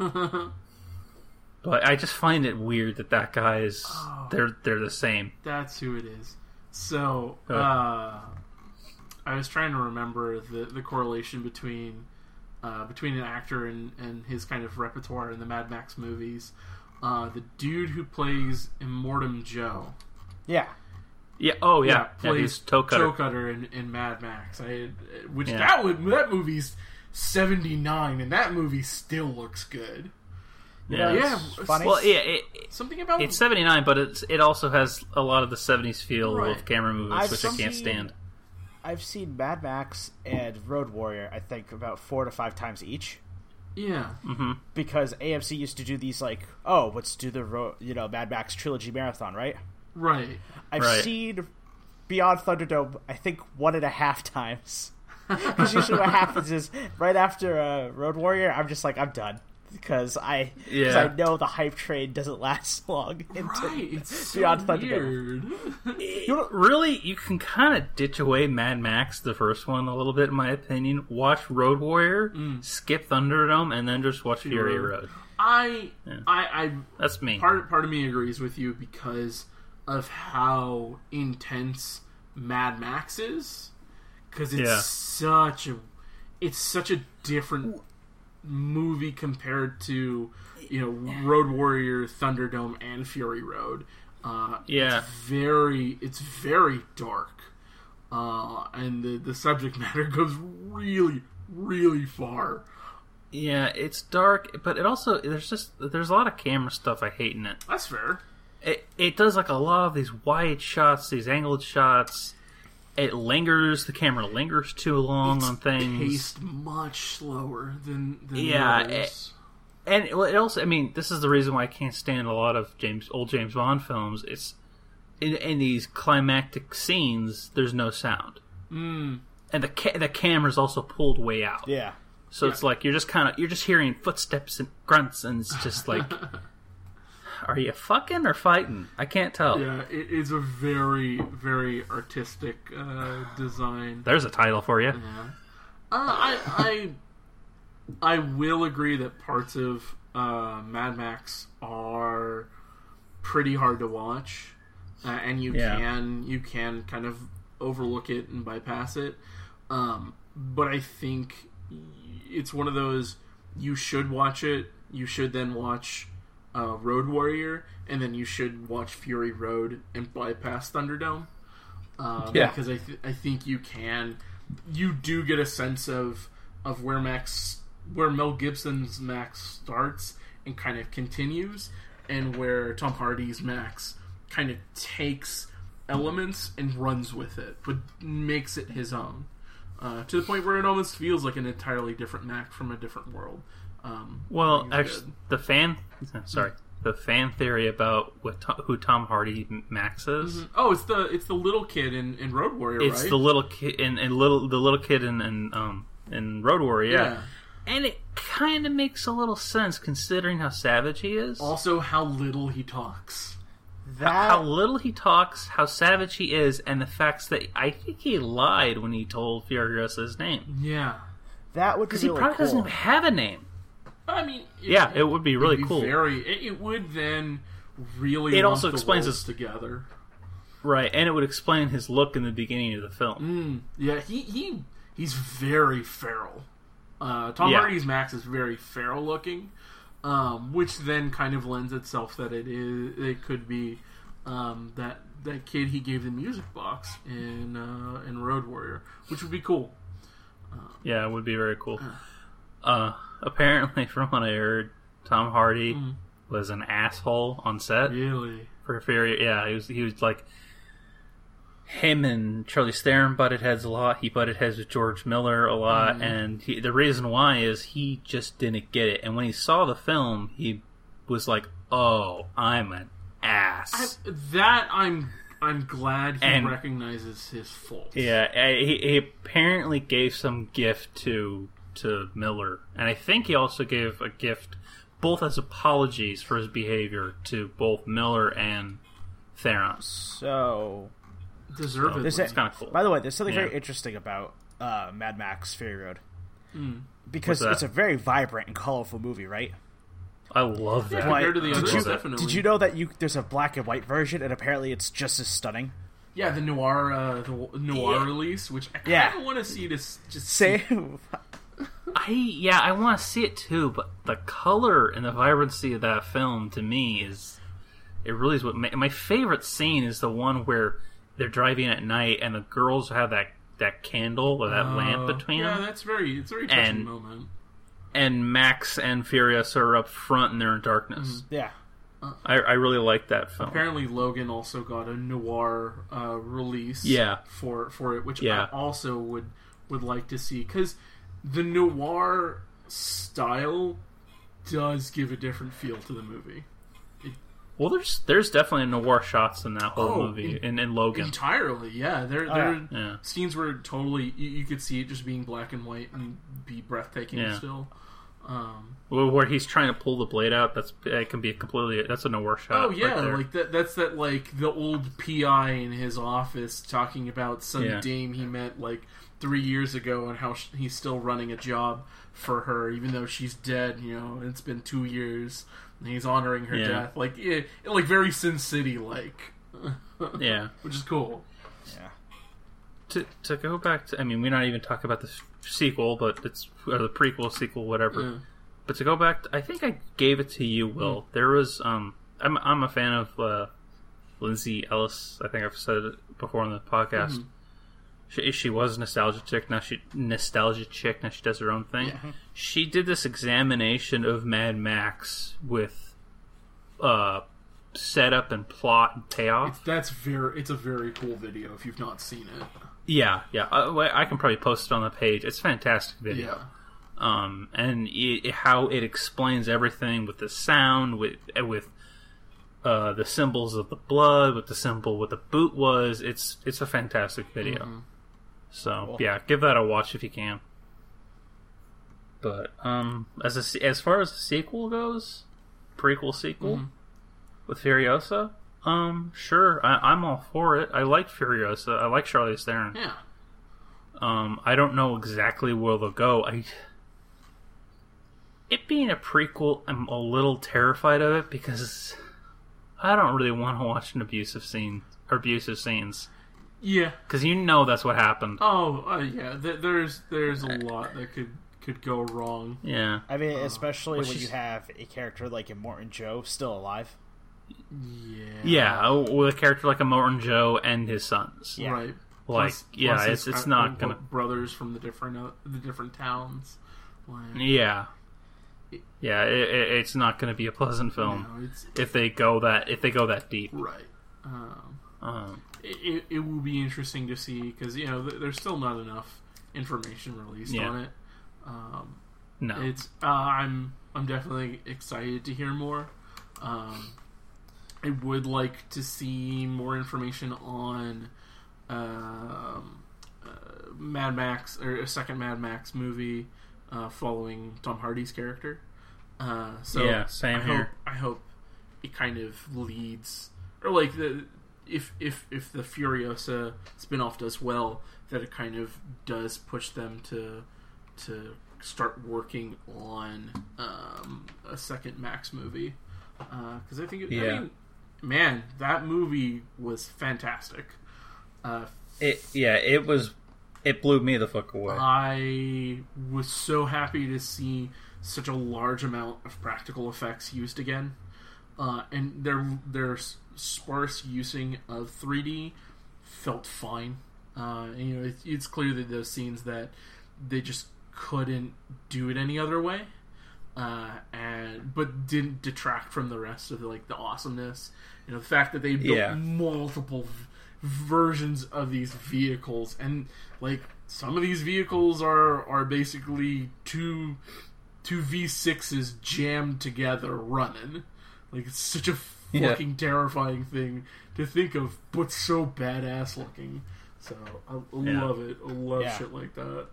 But I just find it weird that that guy is, Oh. they're they're the same. That's who it is. So, Uh. uh, I was trying to remember the, the correlation between uh, between an actor and, and his kind of repertoire in the Mad Max movies. Uh, the dude who plays Immortum Joe. yeah. Yeah. Oh yeah. Yeah, plays he's toe cutter. Toe Cutter in, in Mad Max. I, which Yeah. that would that movie's seventy-nine, and that movie still looks good. Yeah. You know, Yeah, it's it's- funny. Well, yeah. It, it- Something about it's seventy-nine, but it's it also has a lot of the seventies feel Right. of camera movements, I've which I can't seen- stand. I've seen Mad Max and Road Warrior, I think, about four to five times each. yeah. Hmm. Because A M C used to do these, like, oh, let's do the ro- you know Mad Max trilogy marathon, right? Right. I've Right. seen Beyond Thunderdome, I think, one and a half times. Because usually what happens is, right after uh, Road Warrior, I'm just like, I'm done. because I because Yeah. I know the hype train doesn't last long. Into Right, it's so Beyond Thunderdome. weird. You know, really, you can kind of ditch away Mad Max, the first one, a little bit, in my opinion. Watch Road Warrior, skip Thunderdome, and then just watch Fury Fury. Road. I, Yeah. I, I, That's me. part part of me agrees with you because of how intense Mad Max is, because it's Yeah. such a, it's such a different movie compared to, you know, Road Warrior, Thunderdome, and Fury Road. Uh, Yeah. it's very, it's very dark, uh, and the the subject matter goes really, really far. Yeah, it's dark, but it also, there's just, there's a lot of camera stuff I hate in it. That's fair. It, it does like a lot of these wide shots, these angled shots. It lingers, the camera lingers too long It's on things. paced much slower than, than Yeah, the others. And it, well, it also, I mean, this is the reason why I can't stand a lot of James old James Bond films. It's in, in these climactic scenes, there's no sound, Mm. and the ca- the camera's also pulled way out. Yeah. So it's like you're just kind of you're just hearing footsteps and grunts, and it's just like, are you fucking or fighting? I can't tell. Yeah, it is a very, very artistic uh, design. There's a title for you. Yeah. Uh, I, I, I will agree that parts of uh, Mad Max are pretty hard to watch, uh, and you Yeah. can you can kind of overlook it and bypass it. Um, but I think it's one of those you should watch it. You should then watch uh, Road Warrior, and then you should watch Fury Road and bypass Thunderdome. Um, Yeah. because I th- I think you can. You do get a sense of of where Max, where Mel Gibson's Max starts and kind of continues, and where Tom Hardy's Max kind of takes elements and runs with it, but makes it his own, uh, to the point where it almost feels like an entirely different Max from a different world. Um, Well, he's actually, good. the fan sorry, the fan theory about what to, who Tom Hardy Max is. Oh, it's the it's the little kid in, in Road Warrior, It's right? the little kid and, and little the little kid in, in um in Road Warrior, yeah. yeah. And it kind of makes a little sense considering how savage he is. Also, how little he talks. That how little he talks, how savage he is, and the facts that I think he lied when he told Furiosa his name. Yeah, that would be Because he really probably cool. doesn't even have a name. I mean, Yeah, it would be really it'd be cool. Very, it, it would then really. It lump also the explains worlds his- together. Right, and it would explain his look in the beginning of the film. Mm, yeah, he he he's very feral. Uh, Tom Yeah. Hardy's Max is very feral looking, um, which then kind of lends itself that it is it could be um, that that kid he gave the music box in uh, in Road Warrior, which would be cool. Yeah, it would be very cool. Uh, apparently, from what I heard, Tom Hardy Mm. was an asshole on set Really, for Fury. Yeah, he was. He was like him and Charlie Theron butted heads a lot. He butted heads with George Miller a lot, Mm. and he, the reason why is he just didn't get it. And when he saw the film, he was like, "Oh, I'm an ass." I, that I'm I'm glad he And- recognizes his fault. Yeah, I- he, he apparently gave some gift to to Miller, and I think he also gave a gift, both as apologies for his behavior, to both Miller and Theron. So, Deservedly. There's It's a- kind of cool. by the way, there's something Yeah. very interesting about uh, Mad Max Fury Road. Mm. Because What's that? it's a very vibrant and colorful movie, right? I love that. Yeah, compared to the Did others, you- definitely. Did you know that you there's a black and white version, and apparently it's just as stunning? Yeah, the noir, uh, the noir Yeah. release, which I kind of Yeah. want to see to s- just see. Same. I yeah, I want to see it too, but the color and the vibrancy of that film to me is it really is what ma- my favorite scene is the one where they're driving at night and the girls have that that candle or that lamp Uh, between yeah, them. that's very, it's a very touching And- moment. And Max and Furiosa are up front and they're in darkness. Yeah. I, I really like that film. Apparently, Logan also got a noir uh, release. Yeah. For for it, which Yeah. I also would would like to see, because the noir style does give a different feel to the movie. Well, there's there's definitely noir shots in that whole Oh, movie in- in, in Logan. Entirely, yeah. There, Oh, there yeah. are Yeah. scenes where totally you, you could see it just being black and white and be breathtaking Yeah. still. Um, Well, where he's trying to pull the blade out, that's it can be a completely that's a nowhere shot. oh yeah, right there. like that. That's that like the old P I in his office talking about some Yeah. dame he met like three years ago and how sh- he's still running a job for her even though she's dead. You know, and it's been two years and he's honoring her Yeah. death. Like it, like very Sin City like. Yeah. Which is cool. Yeah. To to go back to, I mean, we're not even talking about the s- sequel, but it's or the prequel, sequel, whatever. Yeah. But to go back, to, I think I gave it to you, Will. Mm. There was, um, I'm I'm a fan of uh, Lindsay Ellis. I think I've said it before on the podcast. Mhm. She she was a nostalgia chick. Now she nostalgia chick. Now she does her own thing. Yeah. She did this examination of Mad Max with uh, setup and plot and payoff. It's, that's very. It's a very cool video if you've not seen it. Yeah, yeah. I, I can probably post it on the page. It's a fantastic video. Yeah. Um, and it, how it explains everything with the sound, with with uh, the symbols of the blood, with the symbol, what the boot was. It's it's a fantastic video. Mhm. So Cool. yeah, give that a watch if you can. But um, as a, se- as far as the sequel goes, prequel sequel Mhm. with Furiosa, um, sure, I, I'm all for it. I like Furiosa. I like Charlize Theron. Yeah. Um, I don't know exactly where they'll go. I, it being a prequel, I'm a little terrified of it because I don't really want to watch an abusive scene or abusive scenes Yeah. because you know that's what happened. Oh, uh, yeah. Th- there's there's a lot that could could go wrong. Yeah, I mean, especially well, when you she's- have a character like Immortan Joe still alive. Yeah. yeah, with a character like a Morton Joe and his sons. Yeah. Right. Like, Plus- yeah, plus it's his it's quote not unquote gonna. brothers from the different uh, the different towns. Like, Yeah, yeah, it, it, it's not going to be a pleasant film you know, it's if they go that if they go that deep. right. Um, Um, it, it, it will be interesting to see because you know th- there's still not enough information released Yeah. on it. Um, no, It's uh, I'm I'm definitely excited to hear more. Um, I would like to see more information on um, uh, Mad Max or a second Mad Max movie uh, following Tom Hardy's character. Uh, so Yeah, same I here. Hope, I hope it kind of leads or like the if if if the Furiosa spinoff does well, that it kind of does push them to to start working on um, a second Max movie because I think it, Yeah. I mean, man, that movie was fantastic. Uh, it yeah, it was. It blew me the fuck away. I was so happy to see such a large amount of practical effects used again, uh, and their their sparse using of three D felt fine. Uh, and, you know, it, it's clear that those scenes that they just couldn't do it any other way, uh, and but didn't detract from the rest of the, like the awesomeness. You know, the fact that they built Yeah. multiple v- versions of these vehicles, and like some of these vehicles are are basically two two V sixes jammed together running. Like it's such a Yeah. fucking terrifying thing to think of, but so badass looking. So I, I Yeah. love it. I love Yeah. shit like that.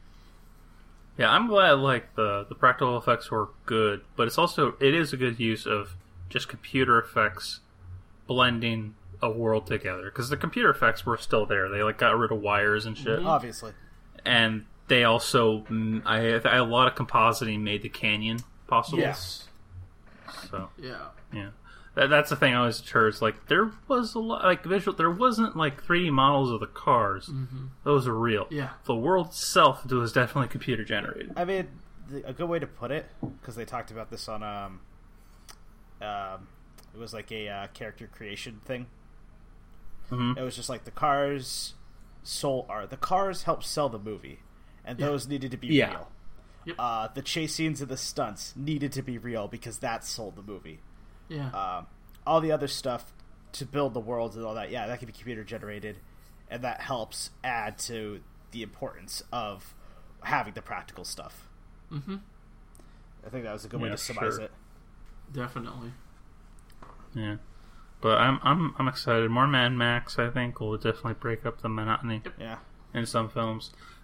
Yeah, I'm glad like the the practical effects were good, but it's also it is a good use of just computer effects blending a world together because the computer effects were still there. They like got rid of wires and shit, Obviously. and they also mm, I, I a lot of compositing made the canyon possible. Yes. So Yeah. yeah, that, that's the thing I was sure. It's like there was a lot like visual. There wasn't like three D models of the cars; Mm-hmm. those are real. Yeah. The world itself was definitely computer generated. I mean, the, a good way to put it, because they talked about this on um, um, it was like a uh, character creation thing. Mhm. It was just like the cars sold are the cars helped sell the movie, and Yeah. those needed to be Yeah. real. Yep. Uh, the chase scenes and the stunts needed to be real because that sold the movie. Yeah. Um, all the other stuff to build the worlds and all that, yeah, that can be computer generated, and that helps add to the importance of having the practical stuff. mm-hmm. I think that was a good way Yeah, to summarize sure. it. Definitely. Yeah, but I'm I'm I'm excited. More Mad Max, I think, will definitely break up the monotony Yeah. in some films.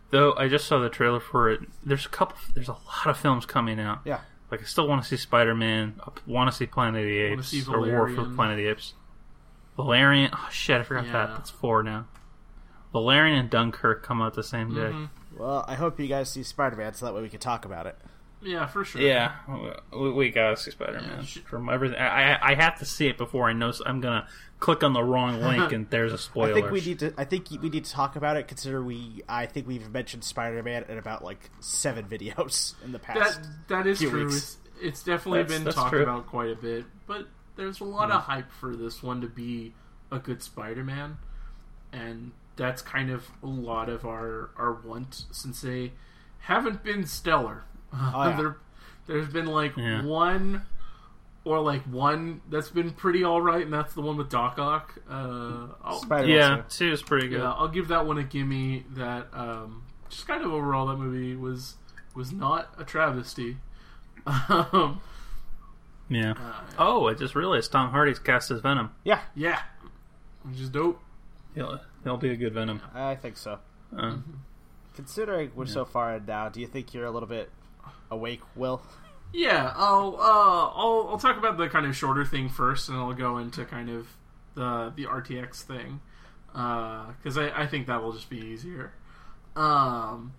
Though I just saw the trailer for it. There's a couple. There's a lot of films coming out. Yeah. Like I still want to see Spider-Man. I want to see Planet of the I wanna Apes see or War for Valerian. Planet of the Apes. Valerian. Oh shit! I forgot Yeah. that. That's four now. Valerian and Dunkirk come out the same day. Mhm. Well, I hope you guys see Spider-Man so that way we can talk about it. Yeah, for sure. Yeah, we, we gotta see Spider-Man. Yeah, sh- From everything, I I have to see it before I know. I'm gonna click on the wrong link and there's a spoiler. I think we need to. I think we need to talk about it. Consider we. I think we've mentioned Spider-Man in about like seven videos in the past. That that is few true. weeks. It's, it's definitely That's- been that's talked true. about quite a bit, but there's a lot of hype for this one to be a good Spider-Man, and that's kind of a lot of our our want since they haven't been stellar. Oh, yeah. there, there's been like Yeah. one or like one that's been pretty all right, and that's the one with Doc Ock. Uh, I'll, Spider-Man. Yeah, too. two is pretty good. yeah, I'll give that one a gimme. That um, just kind of overall, that movie was was not a travesty. Um, Yeah. uh, Oh, I just realized Tom Hardy's cast as Venom. Yeah, yeah, which is dope. He'll he'll be a good Venom. I think so. Uh, Considering we're so far in now, do you think you're a little bit awake, Will? Yeah, I'll uh, I'll I'll talk about the kind of shorter thing first, and I'll go into kind of the the R T X thing because I, I think that will just be easier. Um,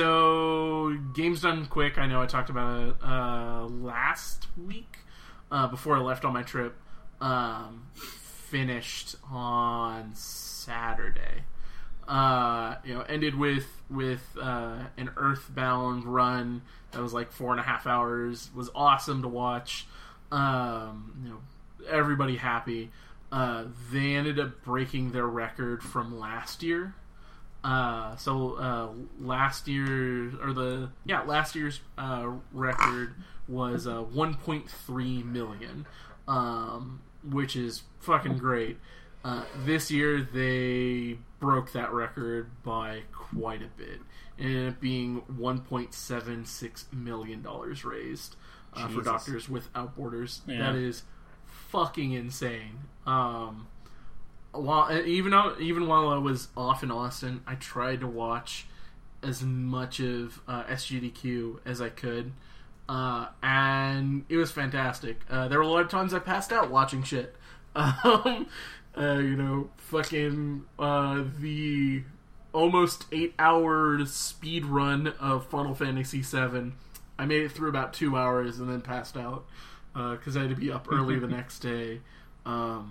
so games done quick. I know I talked about it uh, last week uh, before I left on my trip. Um, finished on Saturday. Uh, you know, ended with with uh, an Earthbound run that was like four and a half hours. Was awesome to watch. Um, you know, everybody happy. Uh, they ended up breaking their record from last year. Uh, so uh, last year or the yeah last year's uh, record was uh, one point three million, um, which is fucking great. Uh, this year they broke that record by quite a bit. It ended up being one point seven six million dollars raised uh, for Jesus. Doctors Without Borders. Yeah. That is fucking insane. Um, while even though, even while I was off in Austin, I tried to watch as much of uh, S G D Q as I could, uh, and it was fantastic. Uh, there were a lot of times I passed out watching shit. Um, uh, you know, fucking uh, the almost eight hour speed run of Final Fantasy seven. I made it through about two hours and then passed out because I had to be up early the next day. Um,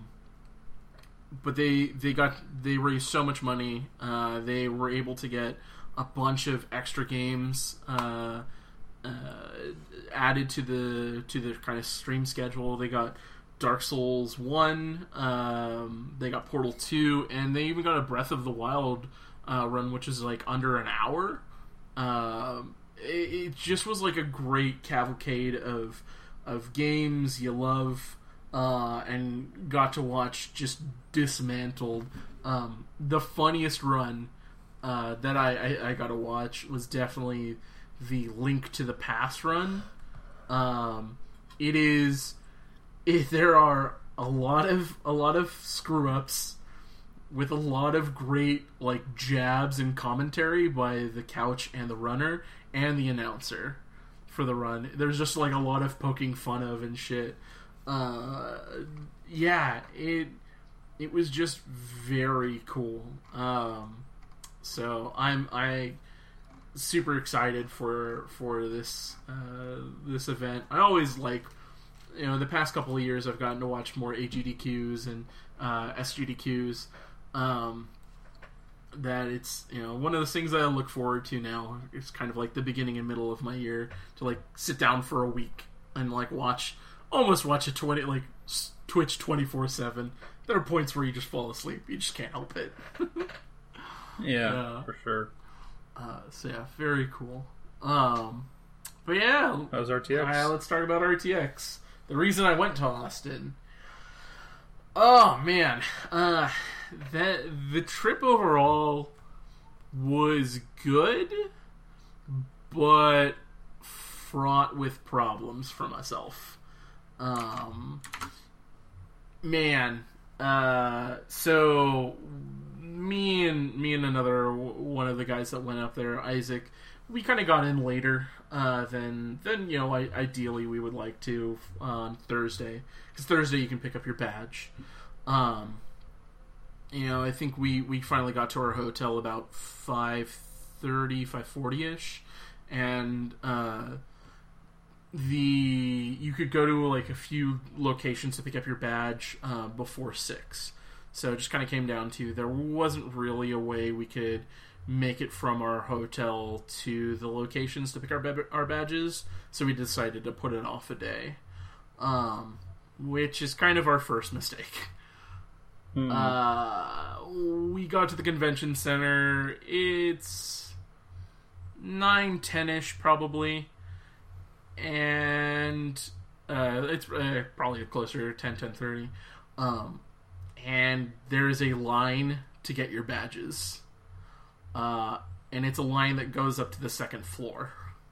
but they they got they raised so much money. Uh, they were able to get a bunch of extra games uh, uh, added to the to the kind of stream schedule. They got Dark Souls one, um, they got Portal two, and they even got a Breath of the Wild uh, run, which is like under an hour. Um, it, it just was like a great cavalcade of of games you love, uh, and got to watch just dismantled. Um, the funniest run uh, that I, I, I got to watch was definitely the Link to the Past run. Um, it is. If there are a lot of a lot of screw ups with a lot of great like jabs and commentary by the couch and the runner and the announcer for the run. There's just like a lot of poking fun of and shit. Uh, yeah, it it was just very cool. Um, so I'm I super excited for for this uh, this event. I always like. You know, the past couple of years, I've gotten to watch more A G D Qs and uh, S G D Qs. Um, that it's you know one of those things that I look forward to now. It's kind of like the beginning and middle of my year to like sit down for a week and like watch, almost watch a twenty like Twitch twenty four seven. There are points where you just fall asleep. You just can't help it. yeah, Yeah. for sure. uh, so yeah, very cool. Um, but yeah, How's R T X? Uh, let's talk about R T X. The reason I went to Austin. Oh man, uh, that the trip overall was good, but fraught with problems for myself. Um, man, uh, so me and me and another one of the guys that went up there, Isaac, we kind of got in later uh, than than you know. I, ideally, we would like to on Thursday, because Thursday you can pick up your badge. Um, you know, I think we, we finally got to our hotel about five thirty, five forty ish, and uh, the you could go to like a few locations to pick up your badge uh, before six. So it just kind of came down to there wasn't really a way we could make it from our hotel to the locations to pick our ba- our badges. So we decided to put it off a day, um, which is kind of our first mistake. Hmm. Uh, we got to the convention center. It's nine ten ish probably, and uh, it's uh, probably closer to ten ten thirty. Um, and there is a line to get your badges. Uh, and it's a line that goes up to the second floor.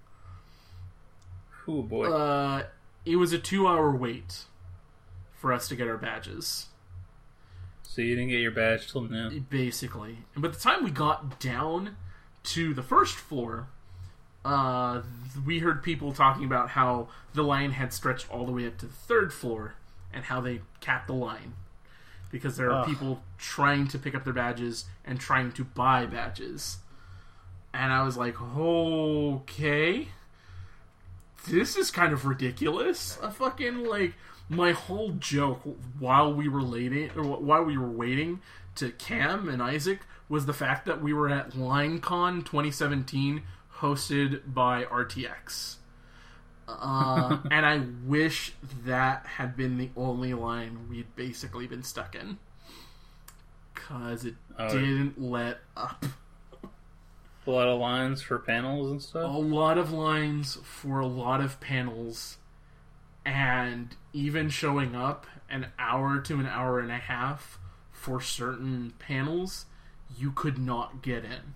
Oh boy. Uh, it was a two hour wait for us to get our badges. So you didn't get your badge till noon? Basically. And by the time we got down to the first floor, uh, we heard people talking about how the line had stretched all the way up to the third floor and how they capped the line. Because there are Ugh. people trying to pick up their badges and trying to buy badges. And I was like, okay. This is kind of ridiculous. A fucking, like, my whole joke while we were waiting, or while we were waiting to Cam and Isaac was the fact that we were at LineCon twenty seventeen hosted by R T X. Uh, and I wish that had been the only line we'd basically been stuck in. Because it oh, didn't let up. A lot of lines for panels and stuff? A lot of lines for a lot of panels. And even showing up an hour to an hour and a half for certain panels, you could not get in.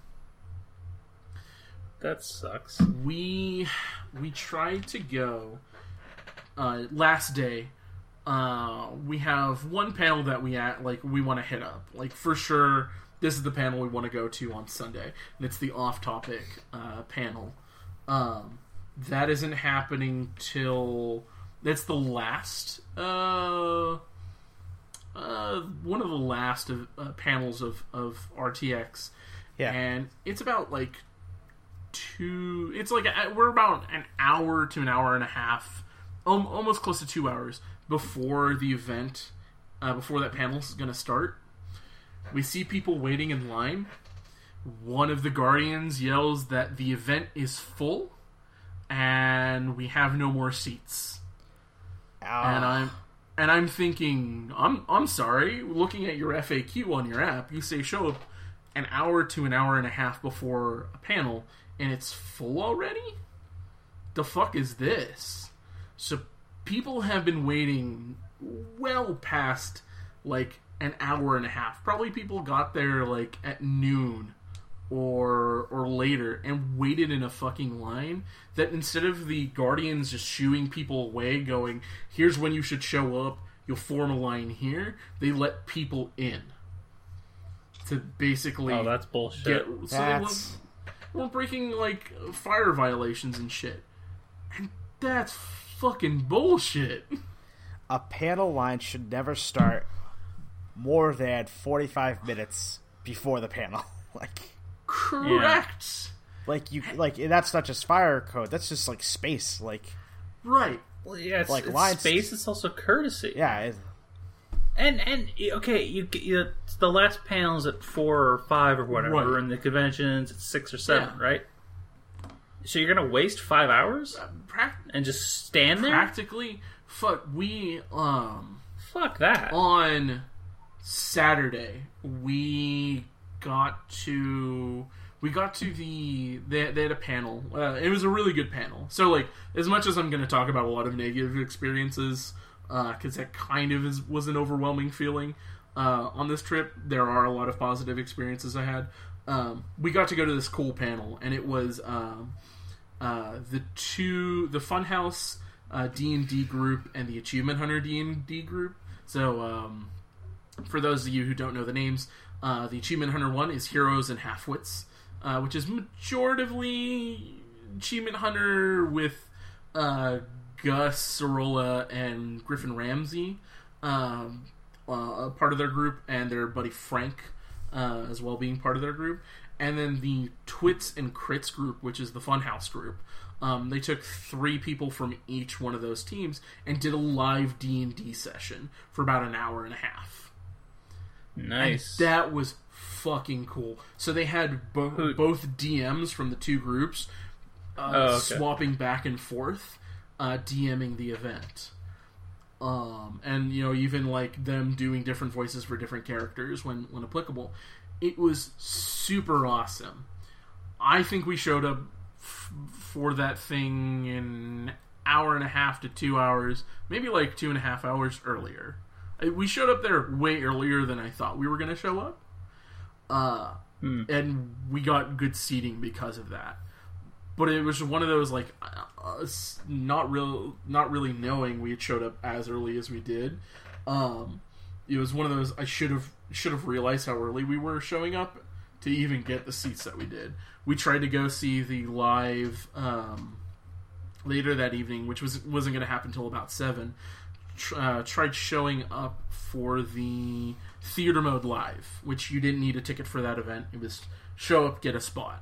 That sucks. We we tried to go uh, last day. Uh, we have one panel that we at like we want to hit up. Like for sure, this is the panel we want to go to on Sunday, and it's the off-topic uh, panel. Um, that isn't happening till that's the last uh, uh, one of the last of uh, panels of of R T X. Yeah, and it's about like. Two, it's like a, we're about an hour to an hour and a half, um, almost close to two hours before the event, uh, before that panel is going to start. We see people waiting in line. One of the Guardians yells that the event is full, and we have no more seats. Oh. And I'm and I'm thinking, I'm I'm sorry. Looking at your F A Q on your app, you say show up an hour to an hour and a half before a panel. And it's full already? The fuck is this? So people have been waiting well past like an hour and a half. Probably people got there like at noon or or later and waited in a fucking line that instead of the Guardians just shooing people away going, here's when you should show up, you'll form a line here, they let people in. To basically Oh, that's bullshit. Get, so that's... We're breaking, like, fire violations and shit. And that's fucking bullshit. A panel line should never start more than forty-five minutes before the panel. Like, correct. Yeah. Like, you, like, that's not just fire code, that's just, like, space. Like, right. Well, yeah, it's, like it's lines, space, it's also courtesy. Yeah, it, And, and okay, you, you the last panel's at four or five or whatever, right. and the convention's at six or seven, yeah. right? So you're gonna waste five hours uh, pra- and just stand there? Practically, fuck. We um, fuck that. On Saturday, we got to we got to the they, they had a panel. Uh, it was a really good panel. So like, as much as I'm going to talk about a lot of negative experiences. Because uh, that kind of is, was an overwhelming feeling uh, on this trip. There are a lot of positive experiences I had. Um, we got to go to this cool panel, and it was um, uh, the two, the Funhouse uh, D and D group and the Achievement Hunter D and D group. So, um, for those of you who don't know the names, Uh, the Achievement Hunter one is Heroes and Halfwits, uh, which is majoritively Achievement Hunter with uh, Gus, Sorolla, and Griffin Ramsey, um, uh, a part of their group, and their buddy Frank uh, as well being part of their group. And then the Twits and Crits group, which is the Funhouse group. Um, they took three people from each one of those teams and did a live D and D session for about an hour and a half. Nice. And that was fucking cool. So they had bo- Who- both D Ms from the two groups uh, Oh, okay. swapping back and forth, uh, DMing the event. Um, and, you know, even, like, them doing different voices for different characters when, when applicable. It was super awesome. I think we showed up f- for that thing in an hour and a half to two hours, maybe like two and a half hours earlier. I- We showed up there way earlier than I thought we were going to show up. Uh, Hmm. and we got good seating because of that. But it was one of those, like, us not real, not really knowing we had showed up as early as we did. Um, it was one of those, I should have should have realized how early we were showing up to even get the seats that we did. We tried to go see the live um, later that evening, which was wasn't going to happen until about seven. Tr- uh, tried showing up for the theater mode live, which you didn't need a ticket for that event. It was show up, get a spot.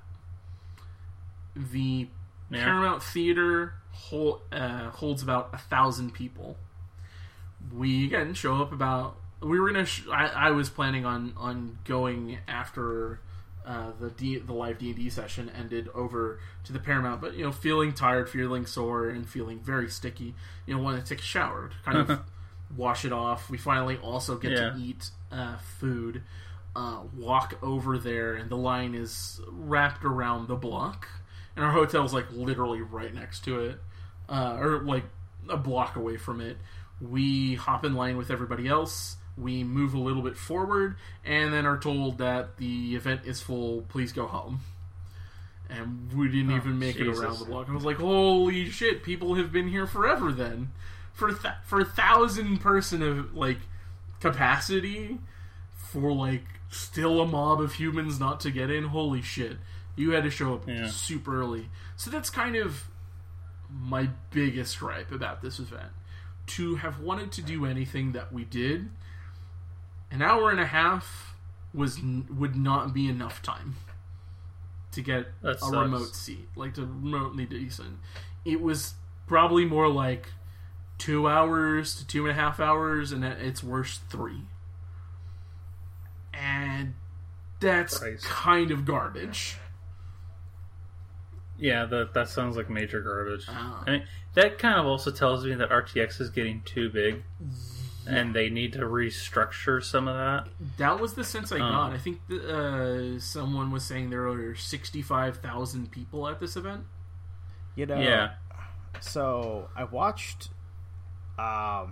The Yeah. Paramount Theater hold, uh, holds about a thousand people. We again show up about. We were gonna. Sh- I, I was planning on on going after uh, the D, the live D and D session ended over to the Paramount, but you know, feeling tired, feeling sore, and feeling very sticky. You know, wanted to take a shower, to kind of wash it off. We finally also get Yeah. to eat uh, food. Uh, walk over there, and the line is wrapped around the block. And our hotel's, like, literally right next to it. Uh, or, like, a block away from it. We hop in line with everybody else. We move a little bit forward. And then are told that the event is full. Please go home. And we didn't Oh, even make Jesus. it around the block. I was like, holy shit, people have been here forever then. For th- for a thousand person of, like, capacity. For, like, still a mob of humans not to get in. Holy shit. You had to show up Yeah. super early. So that's kind of my biggest gripe about this event. To have wanted to do anything that we did, an hour and a half was would not be enough time to get That a sucks. remote seat, like to remotely decent. It was probably more like two hours to two and a half hours, and at its worst, three. And that's Christ. kind of garbage. Yeah, that that sounds like major garbage. Ah. I mean, that kind of also tells me that R T X is getting too big, and they need to restructure some of that. That was the sense I Um, got. I think the, uh, someone was saying there were sixty-five thousand people at this event. You know, Yeah. So I watched. Um.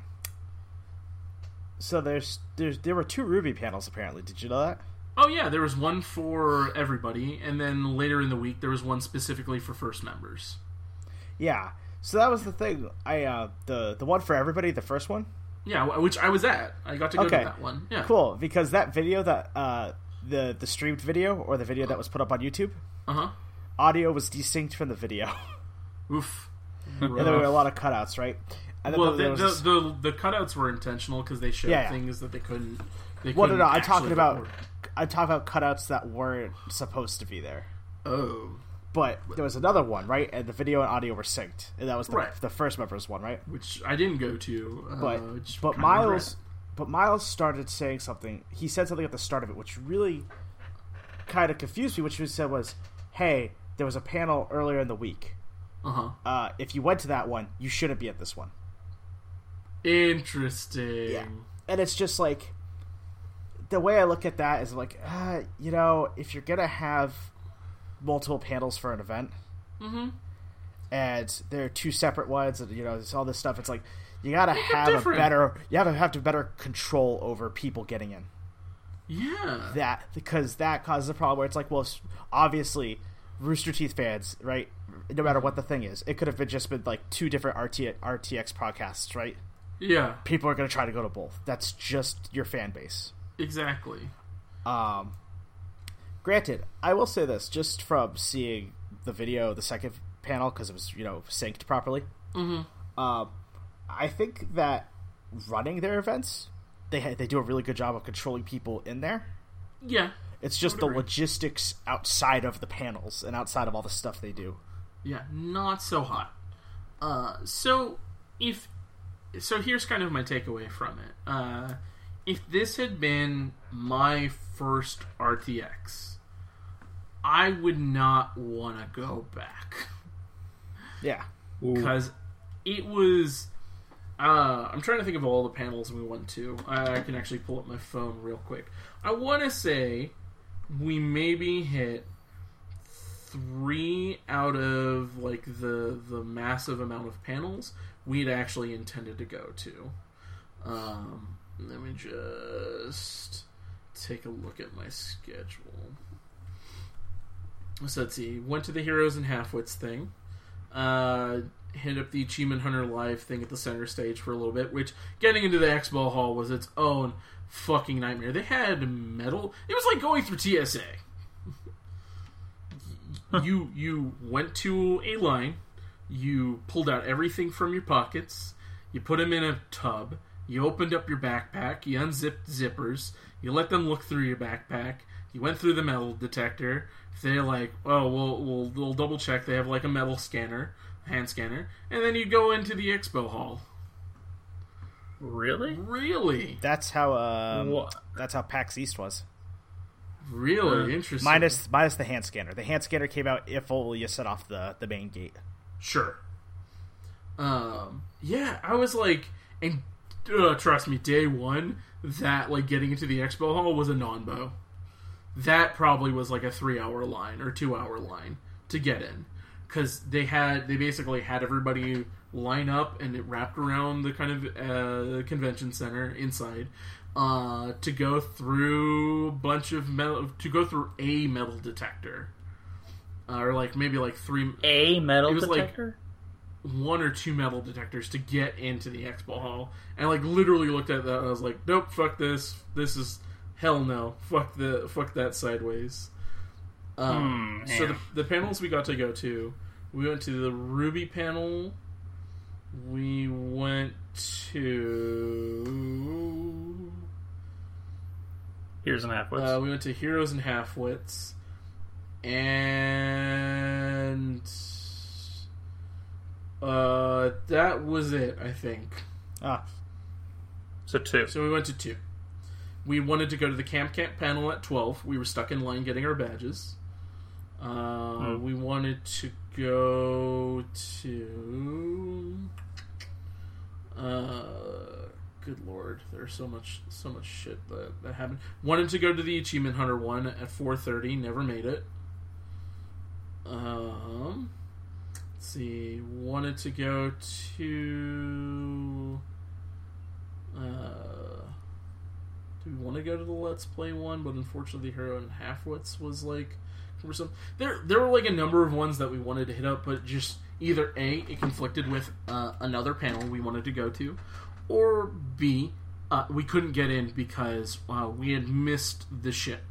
So there's there's there were two Ruby panels apparently. Did you know that? Oh yeah, there was one for everybody, and then later in the week there was one specifically for first members. Yeah. So that was the thing. I uh the the one for everybody, the first one. Yeah, wh- which I was at. I got to go Okay. to that one. Yeah. Cool, because that video that uh the the streamed video or the video that was put up on YouTube, Uh huh. audio was distinct from the video, Oof. and there were a lot of cutouts, right? And then Well, there the, was the, this- the the cutouts were intentional because they showed Yeah, yeah. things that they couldn't. They well, no, couldn't no, I'm actually talking about record. I'm talking about cutouts that weren't supposed to be there. Oh, But there was another one, right? And the video and audio were synced, and that was the, Right. the first members one, right? which I didn't go to. Uh, But which but kind of Miles, regret. but Miles started saying something. He said something at the start of it, which really kind of confused me. Which he said was, "Hey, there was a panel earlier in the week. Uh-huh. Uh, if you went to that one, you shouldn't be at this one." Interesting. Yeah. And it's just like the way I look at that is like, uh, you know, if you're gonna have multiple panels for an event, Mm-hmm. and there are two separate ones, and you know, there's all this stuff. It's like you gotta Make it have a different. better, you have to have to better control over people getting in. Yeah. That because that causes a problem where it's like, well, s- obviously, Rooster Teeth fans, right? No matter what the thing is, it could have been just been like two different R T, R T X podcasts, right? Yeah. People are gonna try to go to both. That's just your fan base. Exactly. Um, granted, I will say this, just from seeing the video, the second panel, because it was, you know, synced properly. Mm-hmm. Um, I think that running their events, they ha- they do a really good job of controlling people in there. Yeah. It's just the logistics outside of the panels and outside of all the stuff they do. Yeah, not so hot. Uh, so if so, here's kind of my takeaway from it. Uh, if this had been my first R T X, I would not want to go back. Yeah, because it was. Uh, I'm trying to think of all the panels we went to. I, I can actually pull up my phone real quick. I want to say we maybe hit three out of like the the massive amount of panels we'd actually intended to go to. Um, let me just take a look at my schedule. So let's see. Went to the Heroes and Halfwits thing. Uh, hit up the Achievement Hunter Live thing at the center stage for a little bit, which getting into the Expo Hall was its own fucking nightmare. They had metal. It was like going through T S A. you you went to a line, you pulled out everything from your pockets, you put them in a tub, you opened up your backpack, you unzipped zippers, you let them look through your backpack, you went through the metal detector. If they're like, oh, we'll, we'll, we'll double check, they have like a metal scanner, hand scanner, and then you go into the Expo Hall. Really? Really? that's how um, What? that's how PAX East was. Really Uh, interesting. Minus minus the hand scanner. The hand scanner came out if only you set off the, the main gate. Sure. Um. Yeah, I was like, and uh, trust me, day one, that like getting into the Expo Hall was a non-bow. That probably was like a three-hour line or two-hour line to get in, because they had they basically had everybody line up and it wrapped around the kind of uh, convention center inside uh, to go through a bunch of metal to go through a metal detector, uh, or like maybe like three A metal It was like- detector? one or two metal detectors to get into the Expo Hall, and like literally looked at that and I was like, nope, fuck this. This is hell no. Fuck the fuck that sideways. Um, Hmm, so yeah. the, the panels we got to go to, we went to the Ruby panel. We went to Here's an halfwits. uh, we went to Heroes and Halfwits, and uh, that was it, I think. Ah, so two. So we went to two. We wanted to go to the Camp Camp panel at twelve. We were stuck in line getting our badges. Uh, Hmm. We wanted to go to. Uh, good lord, there's so much, so much shit that that happened. Wanted to go to the Achievement Hunter one at four thirty. Never made it. Um, let's see. Wanted to go to. Uh, do we want to go to the Let's Play one? But unfortunately, Hero and Halfwits was like cumbersome. There, there were like a number of ones that we wanted to hit up, but just either A, it conflicted with uh, another panel we wanted to go to, or B, uh, we couldn't get in because uh, we had missed the ship.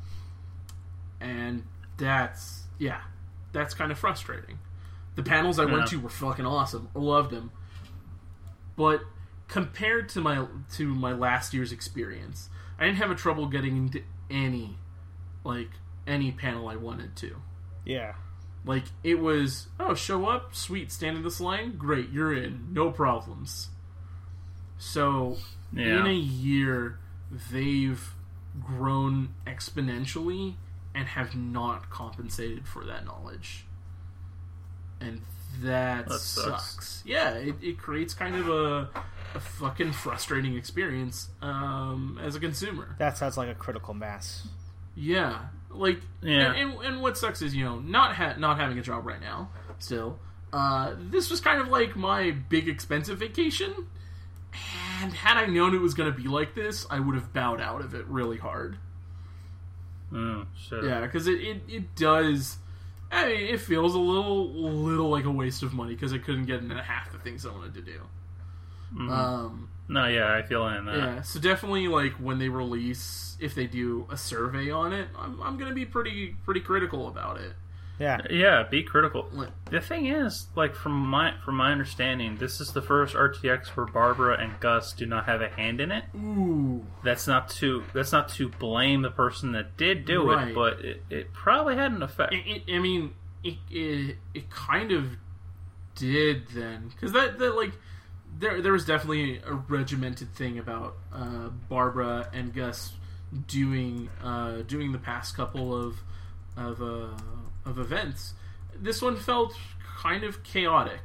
And that's, yeah, that's kind of frustrating. The panels I Yeah. went to were fucking awesome. I loved them. But compared to my to my last year's experience, I didn't have a trouble getting into any, like, any panel I wanted to. yeah. Like, it was, oh, show up, sweet, stand in this line, great, you're in, no problems. So, Yeah. in a year, they've grown exponentially and have not compensated for that knowledge. And that, That sucks. sucks. Yeah, it, it creates kind of a, a fucking frustrating experience um, as a consumer. That sounds like a critical mass. Yeah, like, Yeah. And, and, and what sucks is, you know, not ha- not having a job right now, still, uh, this was kind of like my big expensive vacation, and had I known it was going to be like this, I would have bowed out of it really hard. Mm, sure. Yeah, because it, it, it does, I mean, it feels a little little like a waste of money, because I couldn't get into half the things I wanted to do. Mm. Um, no, yeah, I feel in that. yeah, so definitely like when they release, if they do a survey on it, I'm I'm gonna be pretty pretty critical about it. Yeah. Yeah, be critical. Like, The thing is, like from my from my understanding, this is the first R T X where Barbara and Gus do not have a hand in it. ooh, That's not to that's not to blame the person that did do Right. it, but it, it probably had an effect. it, it, I mean, it, it it kind of did then, because that that like there there was definitely a regimented thing about uh, Barbara and Gus doing uh, doing the past couple of of uh, of events. This one felt kind of chaotic,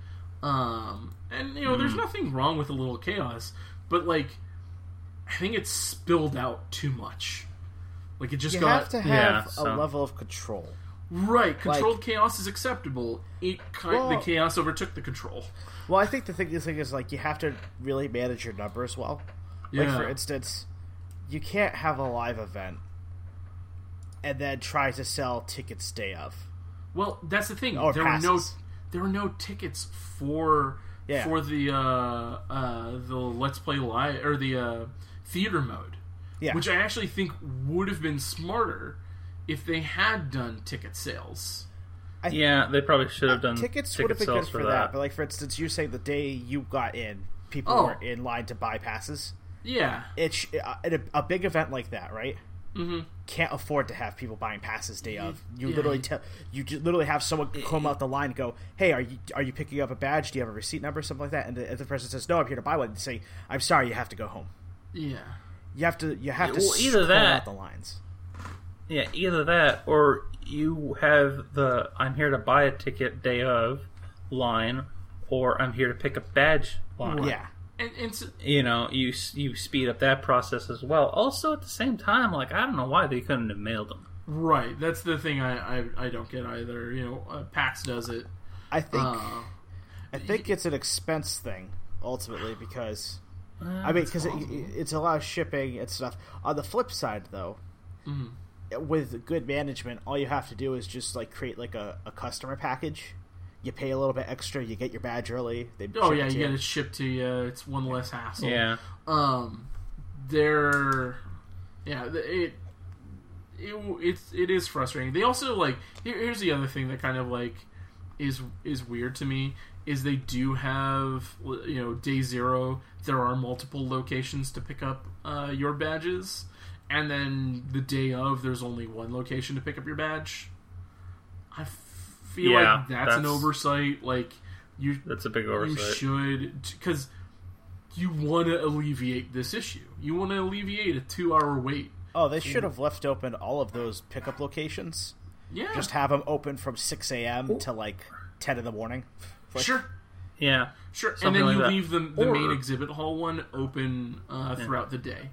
um, and you know, there's nothing wrong with a little chaos, but like I think it spilled out too much. Like it just You got have to have Yeah, a so- level of control. right. Controlled Like- chaos is acceptable. It kind Well- the chaos overtook the control. Well, I think the thing, the thing is, like, you have to really manage your numbers well. Like, Yeah. for instance, you can't have a live event and then try to sell tickets day of. Well, that's the thing. Or there were no passes. there were no tickets for Yeah. for the uh, uh, the Let's Play Live or the uh, theater mode, Yeah. which I actually think would have been smarter if they had done ticket sales. I, Yeah, they probably should have done tickets ticket would have been sales good for, for that. that. But, like, for instance, you say the day you got in, people Oh. were in line to buy passes. Yeah. It sh- uh, at a, a big event like that, right? Mm-hmm. Can't afford to have people buying passes day of. You Yeah. literally tell you ju- literally have someone come out the line and go, "Hey, are you are you picking up a badge? Do you have a receipt number, something like that?" And the, if the person says, "No, I'm here to buy one," you say, "I'm sorry, you have to go home." Yeah. You have to you have to Well, either scroll that- out the lines. Yeah, either that or you have the I'm here to buy a ticket day of line, or I'm here to pick a badge line. Yeah, And, and so, You know, you you speed up that process as well. Also, at the same time, like I don't know why they couldn't have mailed them. right. That's the thing I, I, I don't get either. You know, uh, PAX does it. I think Uh, I think it's an expense thing ultimately because Uh, I mean because it, possible. it's a lot of shipping and stuff. On the flip side, though, mhm. with good management, all you have to do is just like create like a, a customer package. You pay a little bit extra, you get your badge early. They Oh ship yeah, it to you get it shipped to you. It's one less hassle. yeah, Um, they're yeah, the- it it it's it is frustrating. They also like here, here's the other thing that kind of like is is weird to me is they do have you know day zero. There are multiple locations to pick up uh, your badges, and then the day of there's only one location to pick up your badge. I feel Yeah, like that's, an that's- oversight. Like you that's a big you oversight. should, because you want to alleviate this issue. You want to alleviate a two-hour wait. Oh, they should have left open all of those pickup locations. Yeah, Just have them open from six a.m. to like ten in the morning. Like, sure, Yeah, sure. And Something then like you that. leave the the Or- main exhibit hall one open uh, throughout the day.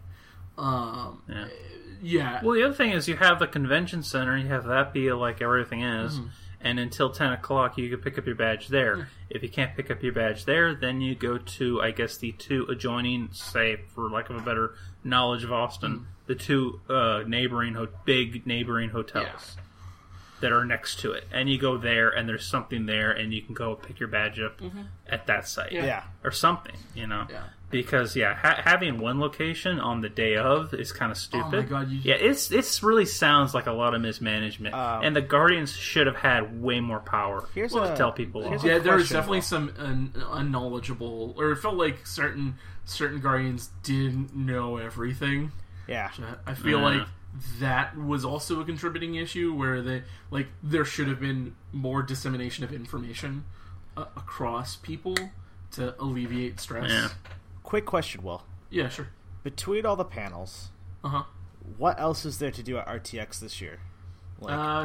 Um, yeah. yeah, Well, the other thing is you have the convention center. You have that be like everything is, Mm-hmm. and until ten o'clock you can pick up your badge there. If you can't pick up your badge there, then you go to I guess the two adjoining, say for lack of a better knowledge of Austin, Mm. the two uh, neighboring ho- big neighboring hotels Yeah. that are next to it, and you go there, and there's something there, and you can go pick your badge up at that site, Yeah. Yeah. or something, you know. Yeah. Because yeah, ha- having one location on the day of is kind of stupid. Oh my God, you- Yeah, it's it's really sounds like a lot of mismanagement, Um, and the Guardians should have had way more power Here's to a- tell people. here's off. a- yeah. There was question, definitely though. some un- unknowledgeable, or it felt like certain certain guardians didn't know everything. Yeah. I feel Yeah. like that was also a contributing issue where they like there should have been more dissemination of information uh, across people to alleviate stress. Yeah. Quick question, Will. Yeah, sure. Between all the panels, Uh huh. what else is there to do at R T X this year? Like, Uh,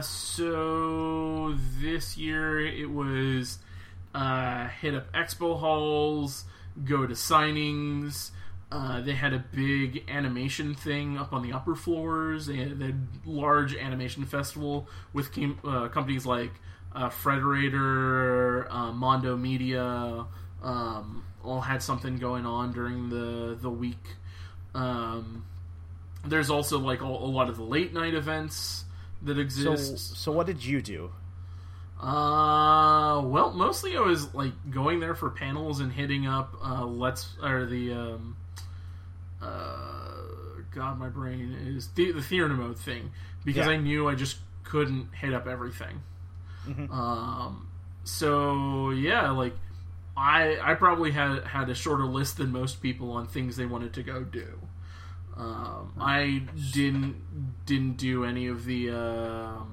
so this year it was uh, hit up expo halls, go to signings. Uh, they had a big animation thing up on the upper floors. They had a large animation festival with com- uh, companies like uh, Frederator, uh, Mondo Media. Um, all had something going on during the the week. Um, there's also like a, a lot of the late night events that so, exist. so what did you do? Uh, well, mostly I was like going there for panels and hitting up uh, let's or the um, uh, God, my brain is the the theater mode thing because Yeah. I knew I just couldn't hit up everything. Mhm. Um, so yeah, like I I probably had had a shorter list than most people on things they wanted to go do. Um, I didn't didn't do any of the. Uh,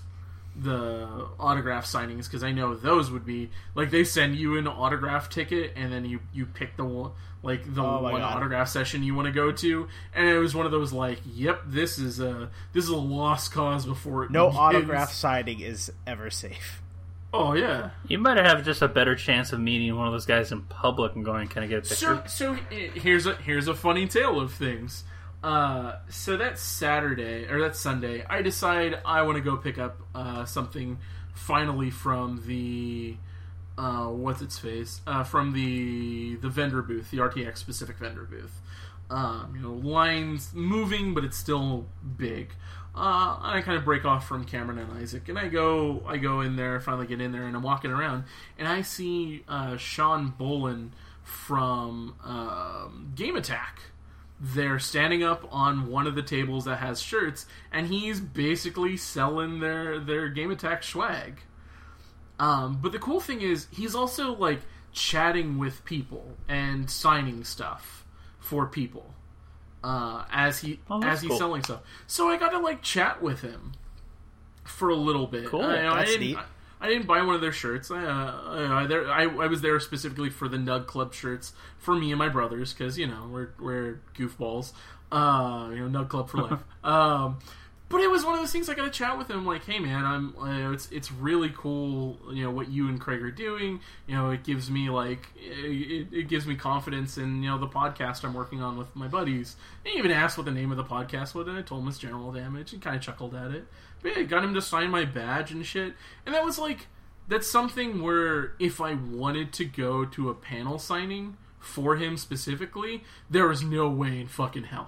the autograph signings because I know those would be like they send you an autograph ticket and then you you pick the one like the Oh my one God. autograph session you want to go to, and it was one of those like, yep, this is a this is a lost cause before it No begins. autograph signing is ever safe. Oh yeah. You might have just a better chance of meeting one of those guys in public and going, "Can I get a picture?" So so eh, here's a here's a funny tale of things. Uh, so that's Saturday or that's Sunday. I decide I want to go pick up uh, something finally from the uh, what's its face uh, from the the vendor booth, the R T X specific vendor booth. Um, you know, lines moving, but it's still big. Uh, I kind of break off from Cameron and Isaac, and I go I go in there, finally get in there, and I'm walking around, and I see uh, Sean Bolin from um, Game Attack. They're standing up on one of the tables that has shirts, and he's basically selling their their Game Attack swag. Um, but the cool thing is, he's also like chatting with people and signing stuff for people uh, as he Oh, that's as he's cool. selling stuff. So I got to like chat with him for a little bit. Cool. I, I That's didn't, neat. I, I didn't buy one of their shirts. I, uh, I, there, I, I was there specifically for the Nug Club shirts for me and my brothers because you know we're we're goofballs. Uh, you know, Nug Club for life. um, but it was one of those things I got to chat with him. Like, hey man, I'm. Uh, it's it's really cool. You know what you and Craig are doing. You know, it gives me like it, it gives me confidence in you know the podcast I'm working on with my buddies. And he even asked what the name of the podcast was, and I told him it's General Damage, and kind of chuckled at it. But yeah, got him to sign my badge and shit. And that was like, that's something where if I wanted to go to a panel signing for him specifically, there was no way in fucking hell.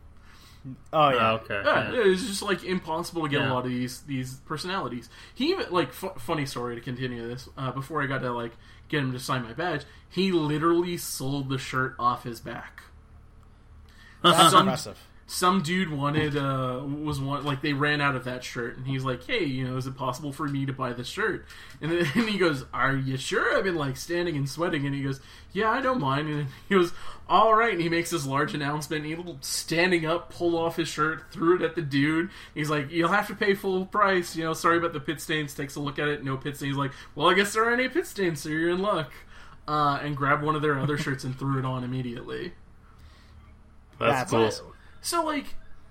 Oh yeah. Oh, okay. Yeah, yeah. it was just like impossible to get Yeah. a lot of these these personalities. He even like f- funny story to continue this. Uh, before I got to like get him to sign my badge, he literally sold the shirt off his back. That's Some- impressive. Some dude wanted uh was one like they ran out of that shirt, and he's like, hey, you know, is it possible for me to buy this shirt? And then and he goes, are you sure? I've been like standing and sweating. And he goes, yeah, I don't mind. And he goes, all right. And he makes this large announcement. And he standing up, pulled off his shirt, threw it at the dude. He's like, you'll have to pay full price. You know, sorry about the pit stains. Takes a look at it, no pit stains. He's like, well, I guess there aren't any pit stains, so you're in luck. Uh, and grabbed one of their other shirts and threw it on immediately. That's, That's cool. awesome. So like,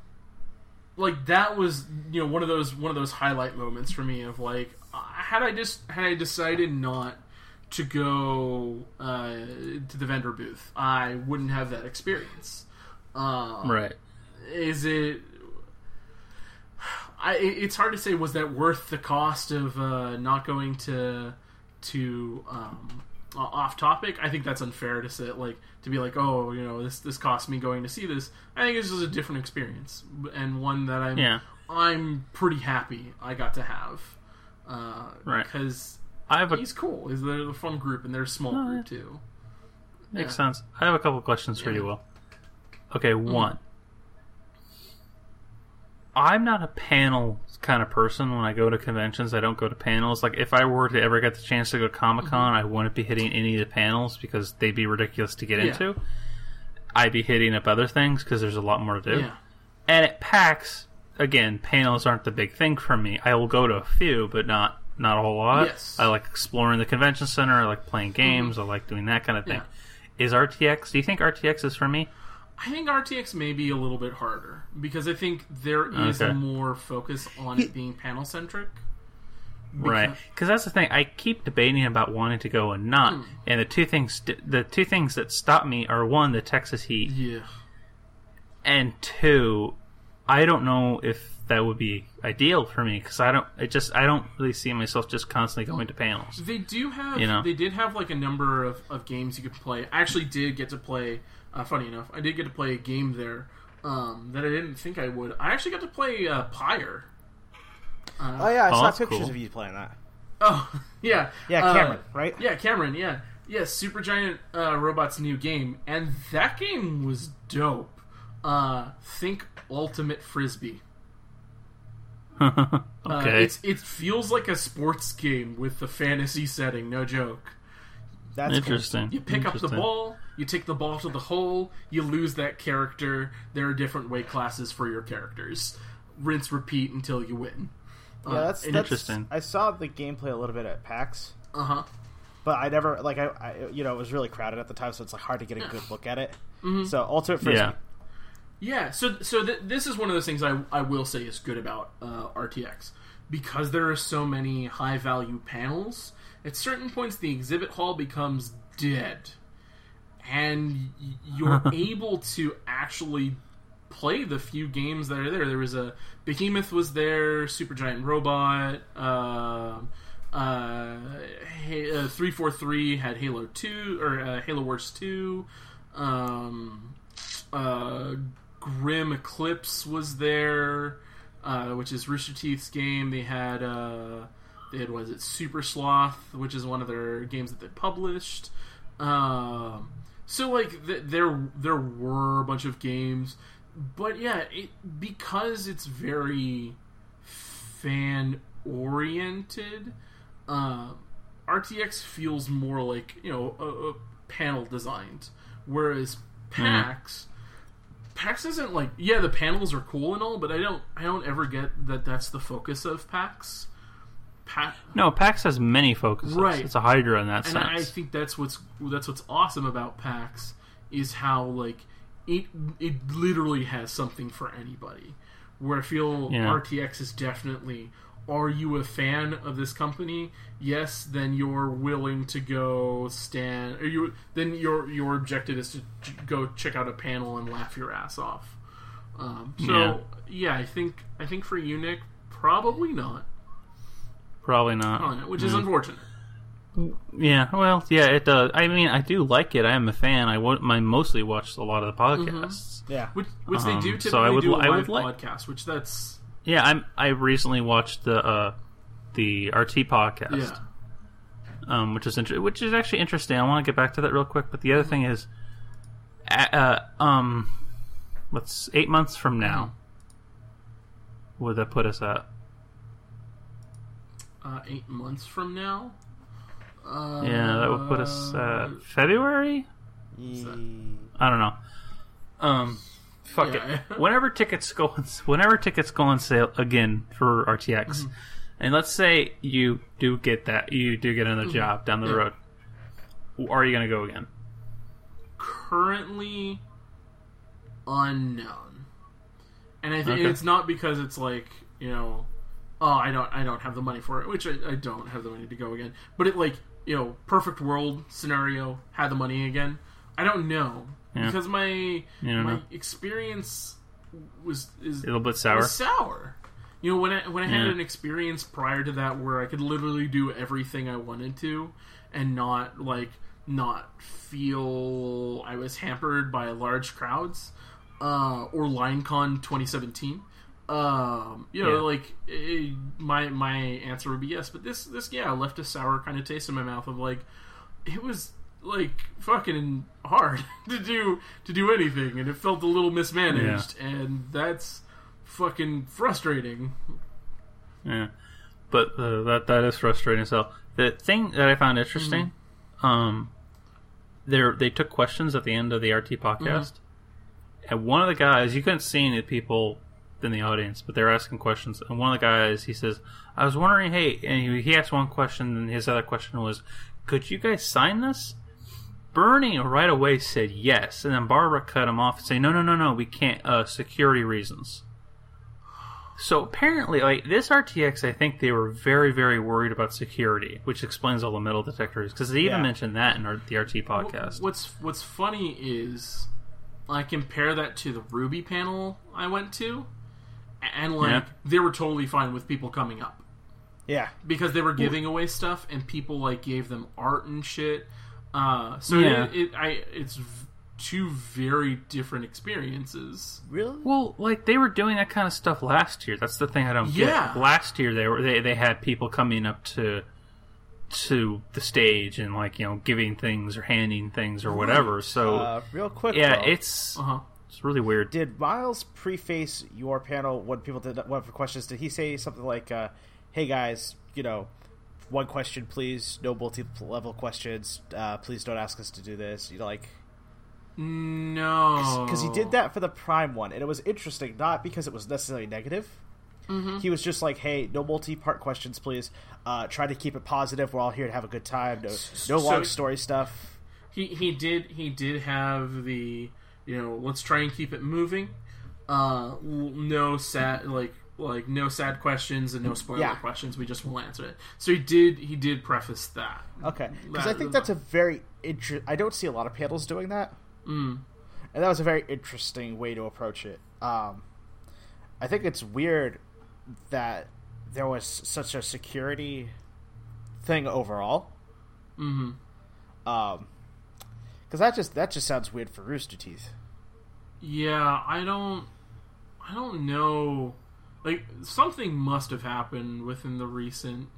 like that was you know one of those one of those highlight moments for me of like, uh, had I just had I decided not to go uh, to the vendor booth, I wouldn't have that experience. Uh, Right. Is it? I it's hard to say. Was that worth the cost of uh, not going to to um, uh, off topic? I think that's unfair to say like to be like, oh, you know, this this cost me going to see this. I think it's just a different experience and one that I'm Yeah. I'm pretty happy I got to have. Uh, Right. Because I have a he's cool. He's they're a fun group and they're a small Oh, group too. makes Yeah. sense. I have a couple questions for Yeah. you, Will. Okay, one. I'm not a panel kind of person when I go to conventions. I don't go to panels. Like, if I were to ever get the chance to go to Comic-Con, I wouldn't be hitting any of the panels because they'd be ridiculous to get Yeah. into. I'd be hitting up other things because there's a lot more to do. Yeah. And at PAX, again, panels aren't the big thing for me. I will go to a few, but not not a whole lot. Yes. I like exploring the convention center. I like playing games. I like doing that kind of thing. Yeah. Is R T X? Do you think R T X is for me? I think R T X may be a little bit harder because I think there is Okay. more focus on it being panel centric. Right, because that's the thing. I keep debating about wanting to go and not, Hmm. and the two things the two things that stop me are one, the Texas heat, Yeah. and two, I don't know if that would be ideal for me because I don't. It just I don't really see myself just constantly going to panels. They do have. You know? They did have like a number of, of games you could play. I actually did get to play. Uh, funny enough, I did get to play a game there um, that I didn't think I would. I actually got to play uh, Pyre. Uh, Oh yeah, I Oh, saw that's pictures cool. of you playing that. Oh, yeah. Yeah, Cameron, uh, right? Yeah, Cameron, yeah. Yeah, Supergiant uh, Robot's new game, and that game was dope. Uh, think Ultimate Frisbee. okay. Uh, it's, it feels like a sports game with the fantasy setting, no joke. That's interesting. Cool. You pick up the Interesting. ball, you take the ball to the hole, you lose that character. There are different weight classes for your characters. Rinse, repeat until you win. Yeah, that's, and that's interesting. I saw the gameplay a little bit at PAX, Uh huh. but I never like I, I you know it was really crowded at the time, so it's like hard to get a good look at it. Mm-hmm. So Ultimate Frisbee. Yeah. Yeah, so so th- this is one of those things I, I will say is good about uh, R T X. Because there are so many high-value panels, at certain points the exhibit hall becomes dead. And y- you're able to actually play the few games that are there. There was a... Behemoth was there, Supergiant Robot, uh, uh, H- uh, three forty-three had Halo two, or uh, Halo Wars two, um, uh... Grim Eclipse was there, uh, which is Rooster Teeth's game. They had, uh, they had, was it Super Sloth, which is one of their games that they published. Um, so like th- there, there were a bunch of games, but yeah, it because it's very fan oriented. Uh, R T X feels more like you know a, a panel designed, whereas PAX. Mm. PAX isn't like yeah the panels are cool and all, but I don't I don't ever get that that's the focus of PAX. Pa- no, PAX has many focuses. Right. It's a Hydra in that and sense. I think that's what's that's what's awesome about PAX is how like it it literally has something for anybody. Where I feel yeah. R T X is definitely. Are you a fan of this company? Yes, then you're willing to go stand. Or you then your your objective is to ch- go check out a panel and laugh your ass off. Um, so yeah. yeah, I think I think for you, Nick, probably not. Probably not. Probably not, which yeah. is unfortunate. Yeah, well, yeah, it does. I mean, I do like it. I am a fan. I, w- I mostly watch a lot of the podcasts. Mm-hmm. Yeah, which, which um, they do typically so I would, do a I live would like, podcast, which that's. Yeah, I'm. I recently watched the uh, the R T podcast, yeah. um, which is inter- which is actually interesting. I want to get back to that real quick, but the other thing is, uh, um, what's eight months from now? What would that put us at? Uh, eight months from now. Uh, yeah, that would put us at February. Yeah. I don't know. Um. Fuck yeah. it. Whenever tickets go, on, whenever tickets go on sale again for R T X, mm-hmm. and let's say you do get that, you do get another mm-hmm. job down the yeah. road, are you going to go again? Currently, unknown, and I think okay. it's not because it's like you know, oh, I don't, I don't have the money for it, which I, I don't have the money to go again. But it like you know, perfect world scenario, had the money again. I don't know. Yeah. Because my my know. experience was is a little bit sour. Was sour. You know, when I when I had yeah. an experience prior to that where I could literally do everything I wanted to, and not like not feel I was hampered by large crowds, uh, or LineCon twenty seventeen. Um, you know, yeah. like it, my my answer would be yes. But this this yeah left a sour kind of taste in my mouth of like it was. Like fucking hard to do to do anything, and it felt a little mismanaged, yeah. and that's fucking frustrating. Yeah, but uh, that that is frustrating. So the thing that I found interesting, mm-hmm. um, they they took questions at the end of the R T podcast, mm-hmm. and one of the guys you couldn't see any people in the audience, but they were asking questions, and one of the guys he says, "I was wondering, hey," and he, he asked one question, and his other question was, "Could you guys sign this?" Bernie right away said yes, and then Barbara cut him off and say, no, no, no, no, we can't, uh, security reasons. So apparently, like, this R T X, I think they were very, very worried about security, which explains all the metal detectors, because they even yeah. mentioned that in our, the R T podcast. What's, what's funny is, I compare that to the Ruby panel I went to, and, like, yeah. they were totally fine with people coming up. Yeah. Because they were giving away stuff, and people, like, gave them art and shit. Uh, so yeah. it, it, I, it's v- two very different experiences. Really? Well, like they were doing that kind of stuff last year. That's the thing I don't yeah. get. Last year they were they, they had people coming up to to the stage and like you know giving things or handing things or whatever. So Uh, real quick, yeah, though, it's Uh-huh. it's really weird. did Miles preface your panel when people did went for questions? Did he say something like, uh, "Hey guys, you know, one question, please. No multi-level questions. Uh, please don't ask us to do this." You know, like No. because he did that for the Prime one, and it was interesting. Not because it was necessarily negative. Mm-hmm. He was just like, "Hey, no multi-part questions, please. Uh, try to keep it positive. We're all here to have a good time. No, no So- long story stuff." He he did he did have the you know let's try and keep it moving. Uh, l- no sad like like no sad questions and no spoiler Yeah. questions. We just will answer it. So he did he did preface that. Okay, because I That- think that's a very inter- I don't see a lot of panels doing that, Mm. and that was a very interesting way to approach it. Um, I think it's weird that there was such a security thing overall. Mm-hmm. Um, because that just that just sounds weird for Rooster Teeth. Yeah, I don't I don't know. Like something must have happened within the recent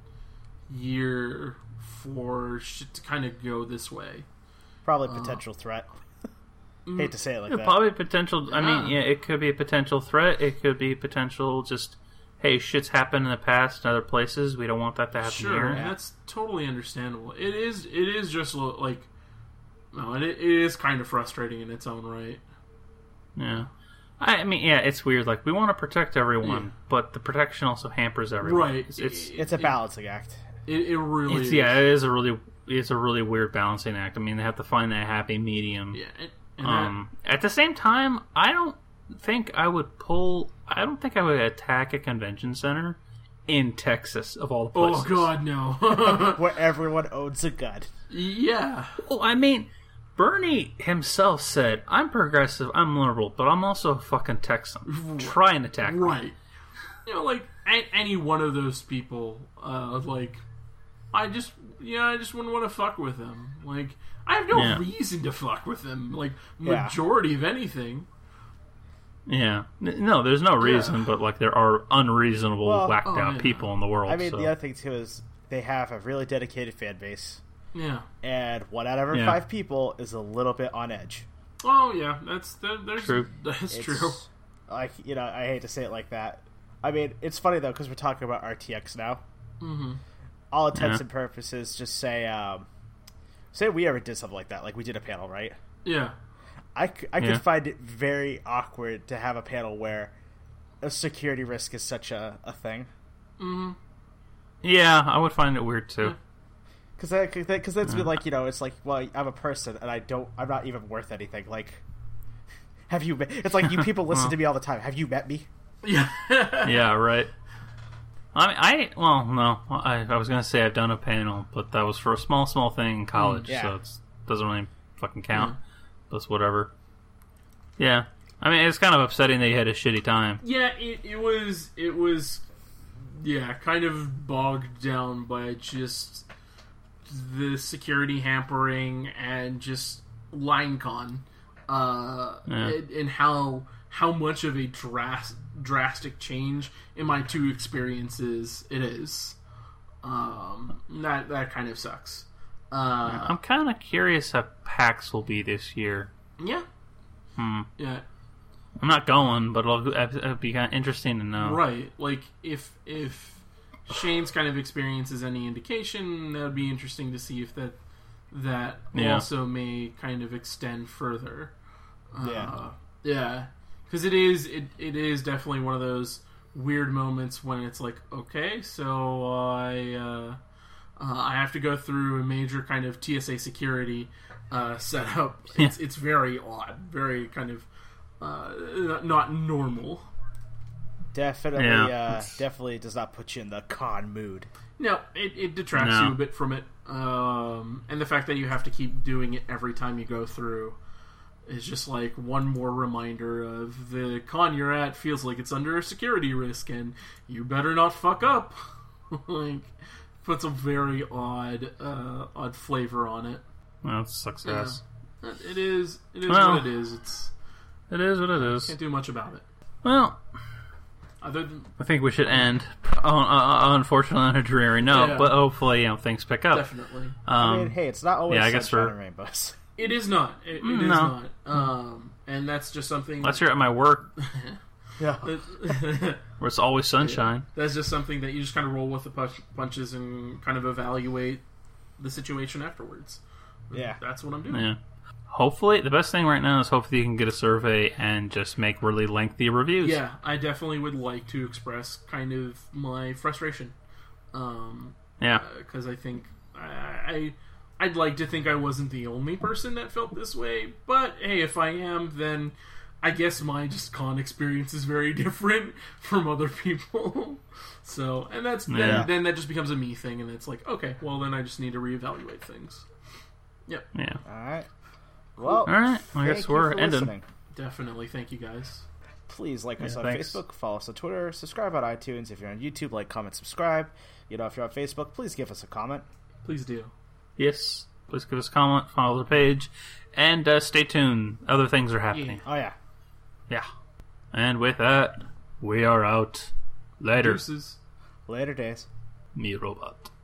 year for shit to kind of go this way. Probably Uh, potential threat. mm, Hate to say it like Yeah, that. probably potential. I mean, Yeah. yeah, it could be a potential threat. It could be potential just, hey, shit's happened in the past in other places. We don't want that to happen Sure, here. and that's totally understandable. It is. It is just lo- like, no, it, it is kind of frustrating in its own right. Yeah. I I mean, yeah, it's weird. Like, we want to protect everyone, Yeah. but the protection also hampers everyone. Right. It's, it's, It's a balancing act. It, it really. it's- is. yeah, it is a really, it's a really weird balancing act. I mean, they have to find that happy medium. Yeah. And, and that- Um, at the same time, I don't think I would pull. I don't think I would attack a convention center in Texas of all the oh places. God, no. Where everyone owns a gun. yeah. Well, I mean, Bernie himself said, "I'm progressive, I'm liberal, but I'm also a fucking Texan. Try and attack me." Right. You know, like a- any one of those people, uh, like I just, you know, I just wouldn't want to fuck with them. Like I have no Yeah. reason to fuck with them. Like Yeah. majority of anything. Yeah. N- No, there's no reason, Yeah. but like there are unreasonable, Well, whacked oh, out yeah. people in the world. I mean, so. the other thing too is they have a really dedicated fan base, Yeah. and one out of every Yeah. five people is a little bit on edge. Oh yeah, that's that, there's True. That's It's, true. Like, you know, I hate to say it like that. I mean, it's funny though because we're talking about R T X now. Mm-hmm. All intents Yeah. and purposes, just say, um, say we ever did something like that, like we did a panel, right? Yeah. I, c- I Yeah. could find it very awkward to have a panel where a security risk is such a, a thing. Mm-hmm. Yeah, I would find it weird too. Because that, because that's been like, you know, it's like, well, I'm a person and I don't, I'm not even worth anything. Like, have you met, it's like you people listen Well. to me all the time. Have you met me? Yeah. Yeah, right. I mean, I well, no, I, I was gonna say I've done a panel, but that was for a small, small thing in college, yeah. so it doesn't really fucking count. But it's whatever. Yeah, I mean, it's kind of upsetting that you had a shitty time. Yeah, it, it was it was yeah, kind of bogged down by just the security hampering and just LineCon, uh, Yeah. and, and how how much of a dras- drastic change in my two experiences it is. Um, that that kind of sucks. Uh, I'm kind of curious how PAX will be this year. yeah, Hmm. yeah. I'm not going, but it'll, it'll be kind of interesting to know. Right. Like if if Shane's kind of experience is any indication, that would be interesting to see if that that Yeah. also may kind of extend further. Yeah. Uh, yeah. Because it is it, it is definitely one of those weird moments when it's like, okay, so I uh, uh, I have to go through a major kind of T S A security uh, setup. It's it's very odd, very kind of uh, not normal. Definitely, Yeah. uh, definitely does not put you in the con mood. No, it, it detracts No. you a bit from it. Um, and the fact that you have to keep doing it every time you go through is just like one more reminder of the con you're at feels like it's under a security risk and you better not fuck up. Like, puts a very odd uh, odd flavor on it. Well, it sucks ass. It is, it is Well. what it is. It's It is what it is. can't do much about it. Well, Other than I think we should end, uh, uh, unfortunately, on a dreary note, Yeah. but hopefully, you know, things pick up. definitely, Um, I mean, hey, it's not always yeah, I guess sunshine for- and rainbows. it is not. It, it Mm, is no. not. Um, and that's just something. unless you're at my work, Yeah. that- where it's always sunshine. that's just something that you just kind of roll with the punch, punches and kind of evaluate the situation afterwards. Yeah. That's what I'm doing. Yeah. Hopefully, the best thing right now is hopefully you can get a survey and just make really lengthy reviews. Yeah, I definitely would like to express kind of my frustration. Um, Yeah. because I think I, I I'd like to think I wasn't the only person that felt this way, but hey, if I am, then I guess my just con experience is very different from other people. So, and that's Yeah. then, then that just becomes a me thing, and it's like, okay, well then I just need to reevaluate things. Yep, Yeah. All right. Well, All right. I thank guess you we're for ending. listening. definitely. Thank you guys. Please like us Yeah, on thanks. Facebook, follow us on Twitter, subscribe on iTunes. If you're on YouTube, like, comment, subscribe. You know, if you're on Facebook, please give us a comment. Please do. Yes. Please give us a comment, follow the page, and uh, stay tuned. Other things are happening. Oh yeah. Yeah. And with that, we are out. Later. Deuces. Later days. Me robot.